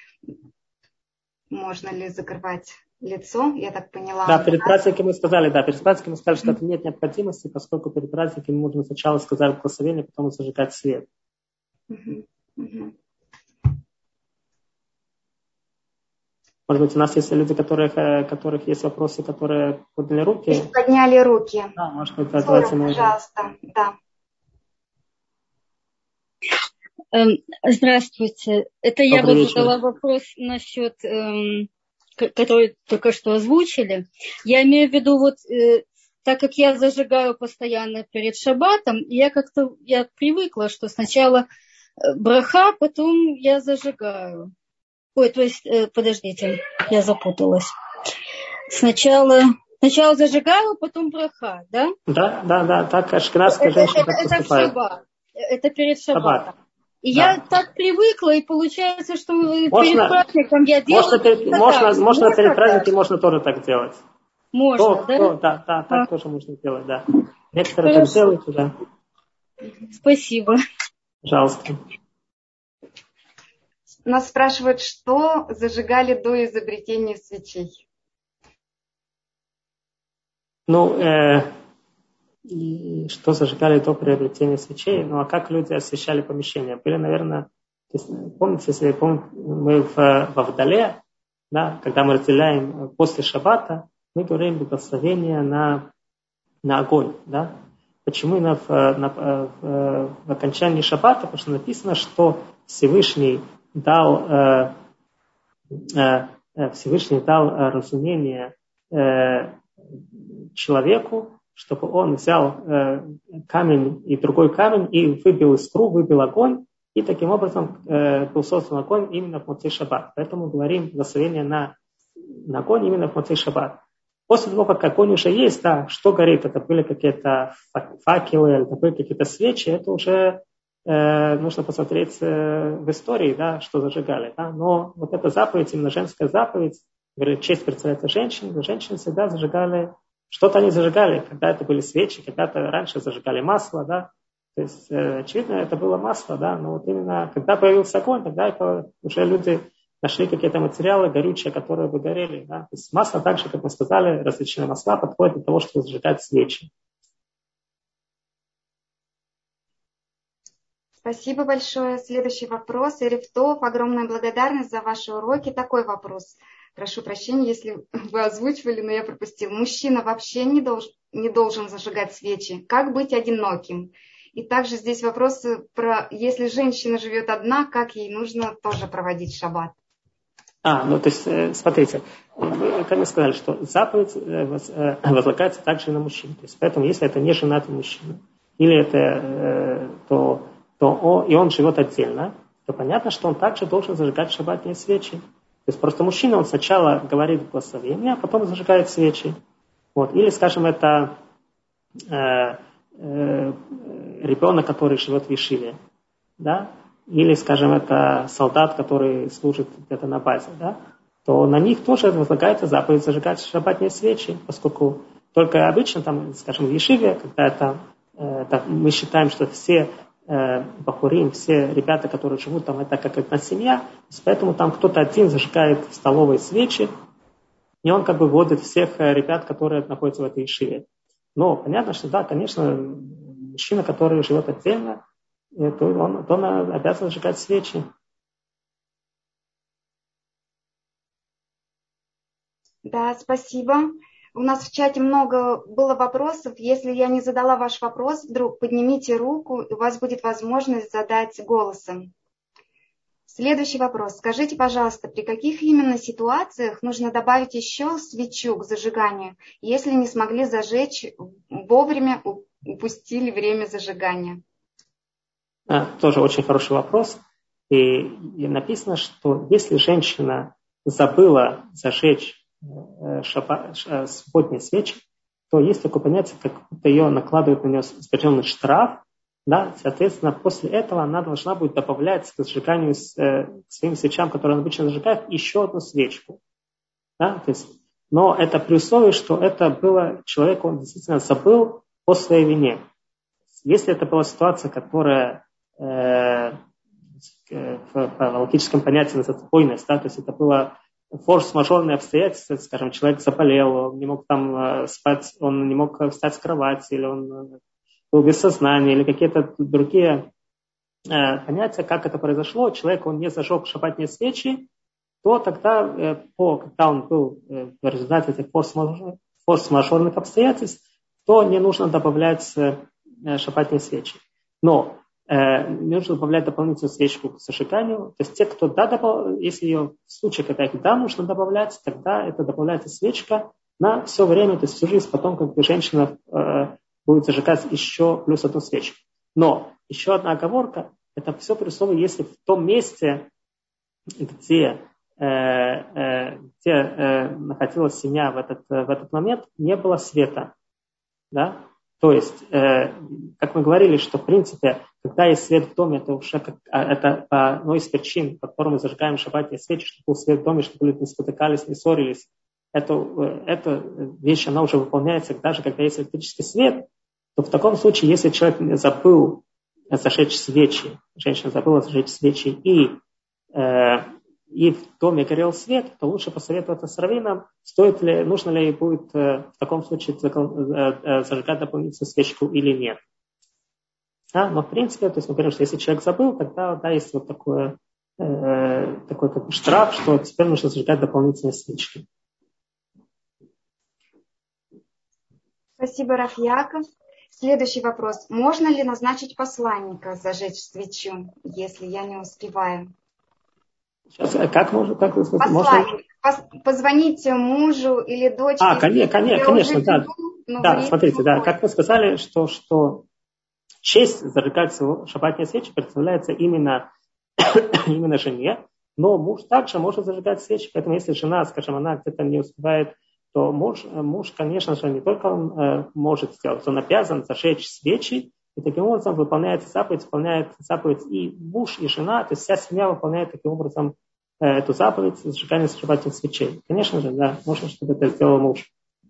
Можно ли закрывать лицо, я так поняла. Да, перед праздником мы сказали, да, перед праздником мы сказали, что это нет необходимости, поскольку перед праздником нужно сначала сказать благословение, потом зажигать свет. Uh-huh. Uh-huh. Может быть, у нас есть люди, которых, которых есть вопросы, которые подняли руки. Подняли руки. Да, может быть, давайте мы... Пожалуйста, да. Здравствуйте. Это я бы задала вопрос насчет... Эм... который только что озвучили. Я имею в виду, вот, э, так как я зажигаю постоянно перед шаббатом, я как-то я привыкла, что сначала браха, потом я зажигаю. Ой, то есть, э, подождите, я запуталась. Сначала, сначала зажигаю, потом браха, да? Да, да, да, так ашкеназская женщина так поступает. Это в шаббат. Это перед шаббатом. Шаббат. И да. я так привыкла, и получается, что можно, перед праздником я делаю... Можно, перед, можно, так. можно, можно перед праздником можно тоже так делать. Можно, то, да? То, да? Да, так а. тоже можно делать, да. Некоторые Хорошо. Так делают, да. Спасибо. Пожалуйста. Нас спрашивают, что зажигали до изобретения свечей? Ну, э, и что зажигали до приобретения свечей? Ну, а как люди освещали помещения? Были, наверное, помните, если помните, мы в, во Вдале, да, когда мы разделяем после шаббата, мы говорим благословение на, на огонь, да? Почему именно в, на, в, в окончании шаббата? Потому что написано, что Всевышний дал, э, э, Всевышний дал разумение э, человеку, чтобы он взял э, камень и другой камень и выбил искру, выбил огонь, и таким образом э, был создан огонь именно в Моцей Шаббат. Поэтому говорим благословение на, на огонь именно в Моцей Шаббат. После того, как огонь уже есть, да, что горит, это были какие-то факелы, это были какие-то свечи, это уже э, нужно посмотреть э, в истории, да, что зажигали. Да. Но вот эта заповедь, именно женская заповедь, говорит, честь представляется женщин, женщины всегда зажигали, что-то они зажигали, когда это были свечи, когда-то раньше зажигали масло, да. То есть, э, очевидно, это было масло, да, но вот именно когда появился огонь, тогда это уже люди нашли какие-то материалы горючие, которые бы горели. Да? То есть масло также, как мы сказали, различные масла подходят для того, чтобы зажигать свечи. Спасибо большое. Следующий вопрос. Эрифтов, огромная благодарность за ваши уроки. Такой вопрос. Прошу прощения, если вы озвучивали, но я пропустила. Мужчина вообще не должен, не должен зажигать свечи. Как быть одиноким? И также здесь вопрос про, если женщина живет одна, как ей нужно тоже проводить шаббат? А, ну то есть, смотрите, вы, как мы сказали, что заповедь возлагается также и на мужчин. То есть, поэтому, если это не женатый мужчина, или это, то, то он, и он живет отдельно, то понятно, что он также должен зажигать шаббатные свечи. То есть просто мужчина, он сначала говорит благословение, а потом зажигает свечи. Вот. Или, скажем, это э, э, ребенок, который живет в Ешиве, да? Или, скажем, это солдат, который служит где-то на базе, да? То на них тоже возлагается заповедь зажигать шаббатные свечи, поскольку только обычно, там, скажем, в Ешиве, когда это, э, так, мы считаем, что все э, бахурим, все ребята, которые живут там, это как одна семья, поэтому там кто-то один зажигает в столовой свечи, и он как бы вводит всех ребят, которые находятся в этой Ешиве. Но понятно, что да, конечно, мужчина, который живет отдельно, то он, то он обязан зажигать свечи. Да, спасибо. У нас в чате много было вопросов. Если я не задала ваш вопрос, вдруг поднимите руку, и у вас будет возможность задать голосом. Следующий вопрос. Скажите, пожалуйста, при каких именно ситуациях нужно добавить еще свечу к зажиганию, если не смогли зажечь вовремя, упустили время зажигания? А, тоже очень хороший вопрос. И, и написано, что если женщина забыла зажечь шаба, субботние свечи, то есть такое понятие, как будто ее накладывают на нее определенный штраф, да, соответственно, после этого она должна будет добавлять к зажиганию с, э, к своим свечам, которые она обычно зажигает, еще одну свечку. Да, то есть, но это при условии, что это было человек, он действительно забыл по своей вине. Если это была ситуация, которая э, в, в логическом понятии называется бойность, да, то есть это было форс-мажорные обстоятельства, скажем, человек заболел, он не мог там спать, он не мог встать с кровати, или он был без сознания, или какие-то другие э, понятия, как это произошло, человек, он не зажег шаббатные свечи, то тогда, э, по, когда он был э, в результате этих форс-мажорных, форс-мажорных обстоятельств, то не нужно добавлять э, шаббатные свечи. Но э, не нужно добавлять дополнительную свечку к зажиганию. То есть те, кто да, добав... если ее в случае, когда их да, нужно добавлять, тогда это добавляется свечка на все время, то есть всю жизнь, потом как бы женщина э, будет зажигать еще плюс одну свечку. Но еще одна оговорка, это все при условии, если в том месте, где, э, э, где э, находилась семья в этот, в этот момент, не было света. Да? То есть, э, как мы говорили, что в принципе, когда есть свет в доме, это уже как, это одной из причин, по которым мы зажигаем шаббатные свечи, чтобы был свет в доме, чтобы люди не спотыкались, не ссорились. Это, эта вещь, она уже выполняется даже когда есть электрический свет, то в таком случае, если человек забыл зажечь свечи, женщина забыла зажечь свечи, и, э, и в доме горел свет, то лучше посоветоваться с раввином, стоит ли, нужно ли будет э, в таком случае зажигать дополнительную свечку или нет. А, но в принципе, то есть мы говорим, что если человек забыл, тогда да, есть вот такое, э, такой как штраф, что теперь нужно зажигать дополнительные свечки. Спасибо, Рав Яков. Следующий вопрос. Можно ли назначить посланника зажечь свечу, если я не успеваю? Сейчас, как можно? Как вы сказали? Посланник. Можно... Позвонить мужу или дочке. А, конечно, конечно, конечно да. Веду, да, смотрите, да, как вы сказали, что, что честь зажигать шаббатные свечи представляется именно, именно жене, но муж также может зажигать свечи, поэтому если жена, скажем, она где-то не успевает, то муж, муж, конечно же, не только он э, может сделать, он обязан зажечь свечи, и таким образом выполняет заповедь, выполняет заповедь и муж, и жена, то есть вся семья выполняет таким образом э, эту заповедь зажигания шаббатных свечей. Конечно же, да, можно, чтобы это сделал муж.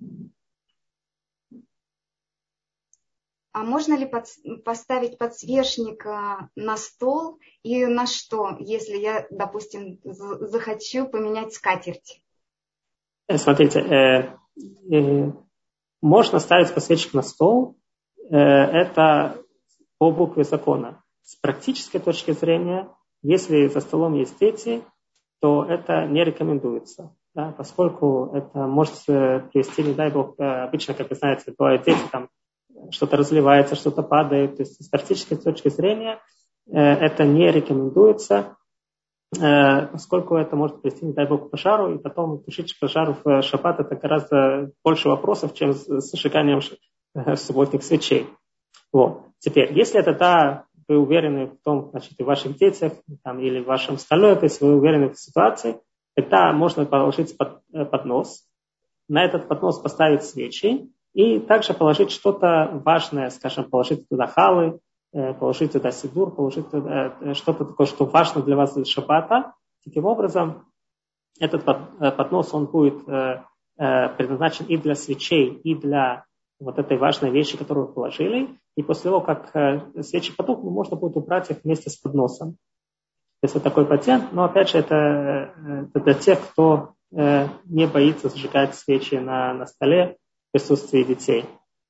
А можно ли под, поставить подсвечник на стол и на что, если я, допустим, захочу поменять скатерть? Смотрите, э, э, можно ставить подсвечник на стол, э, это по букве закона. С практической точки зрения, если за столом есть дети, то это не рекомендуется, да, поскольку это может привести, не дай бог, обычно, как вы знаете, бывают дети, там что-то разливается, что-то падает, то есть с практической точки зрения э, это не рекомендуется, поскольку это может привести, не дай бог, к пожару, и потом тушить пожар в шаббат — это гораздо больше вопросов, чем с зажиганием субботних свечей. Вот. Теперь, если это та вы уверены в том, значит, и в ваших детях, там, или в вашем столе, то есть вы уверены в ситуации, тогда можно положить под, поднос, на этот поднос поставить свечи и также положить что-то важное, скажем, положить туда халы, положить туда сидур, положить туда что-то такое, что важно для вас для шаббата. Таким образом, этот поднос, он будет предназначен и для свечей, и для вот этой важной вещи, которую вы положили. И после того, как свечи потухнут, можно будет убрать их вместе с подносом. То есть вот такой патент. Но опять же, это, это для тех, кто не боится зажигать свечи на, на столе в присутствии детей.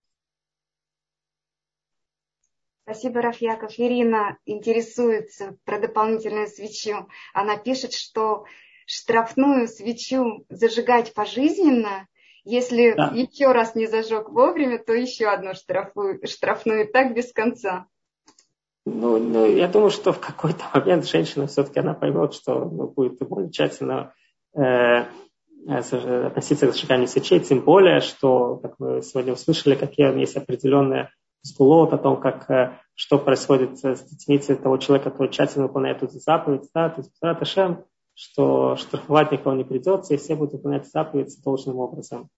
Спасибо, Рав Яков. Ирина интересуется про дополнительную свечу. Она пишет, что штрафную свечу зажигать пожизненно, если да. еще раз не зажег вовремя, то еще одну штрафную, штрафную, так без конца. Ну, ну, я думаю, что в какой-то момент женщина все-таки она поймет, что ну, будет более тщательно э, относиться к зажиганию свечей, тем более, что, как мы сегодня услышали, какие есть определенные скулот о том, как, что происходит с детьми того человека, который тщательно выполняет эту заповедь, да, то есть Ашем, что штрафовать никого не придется, и все будут выполнять заповедь должным образом.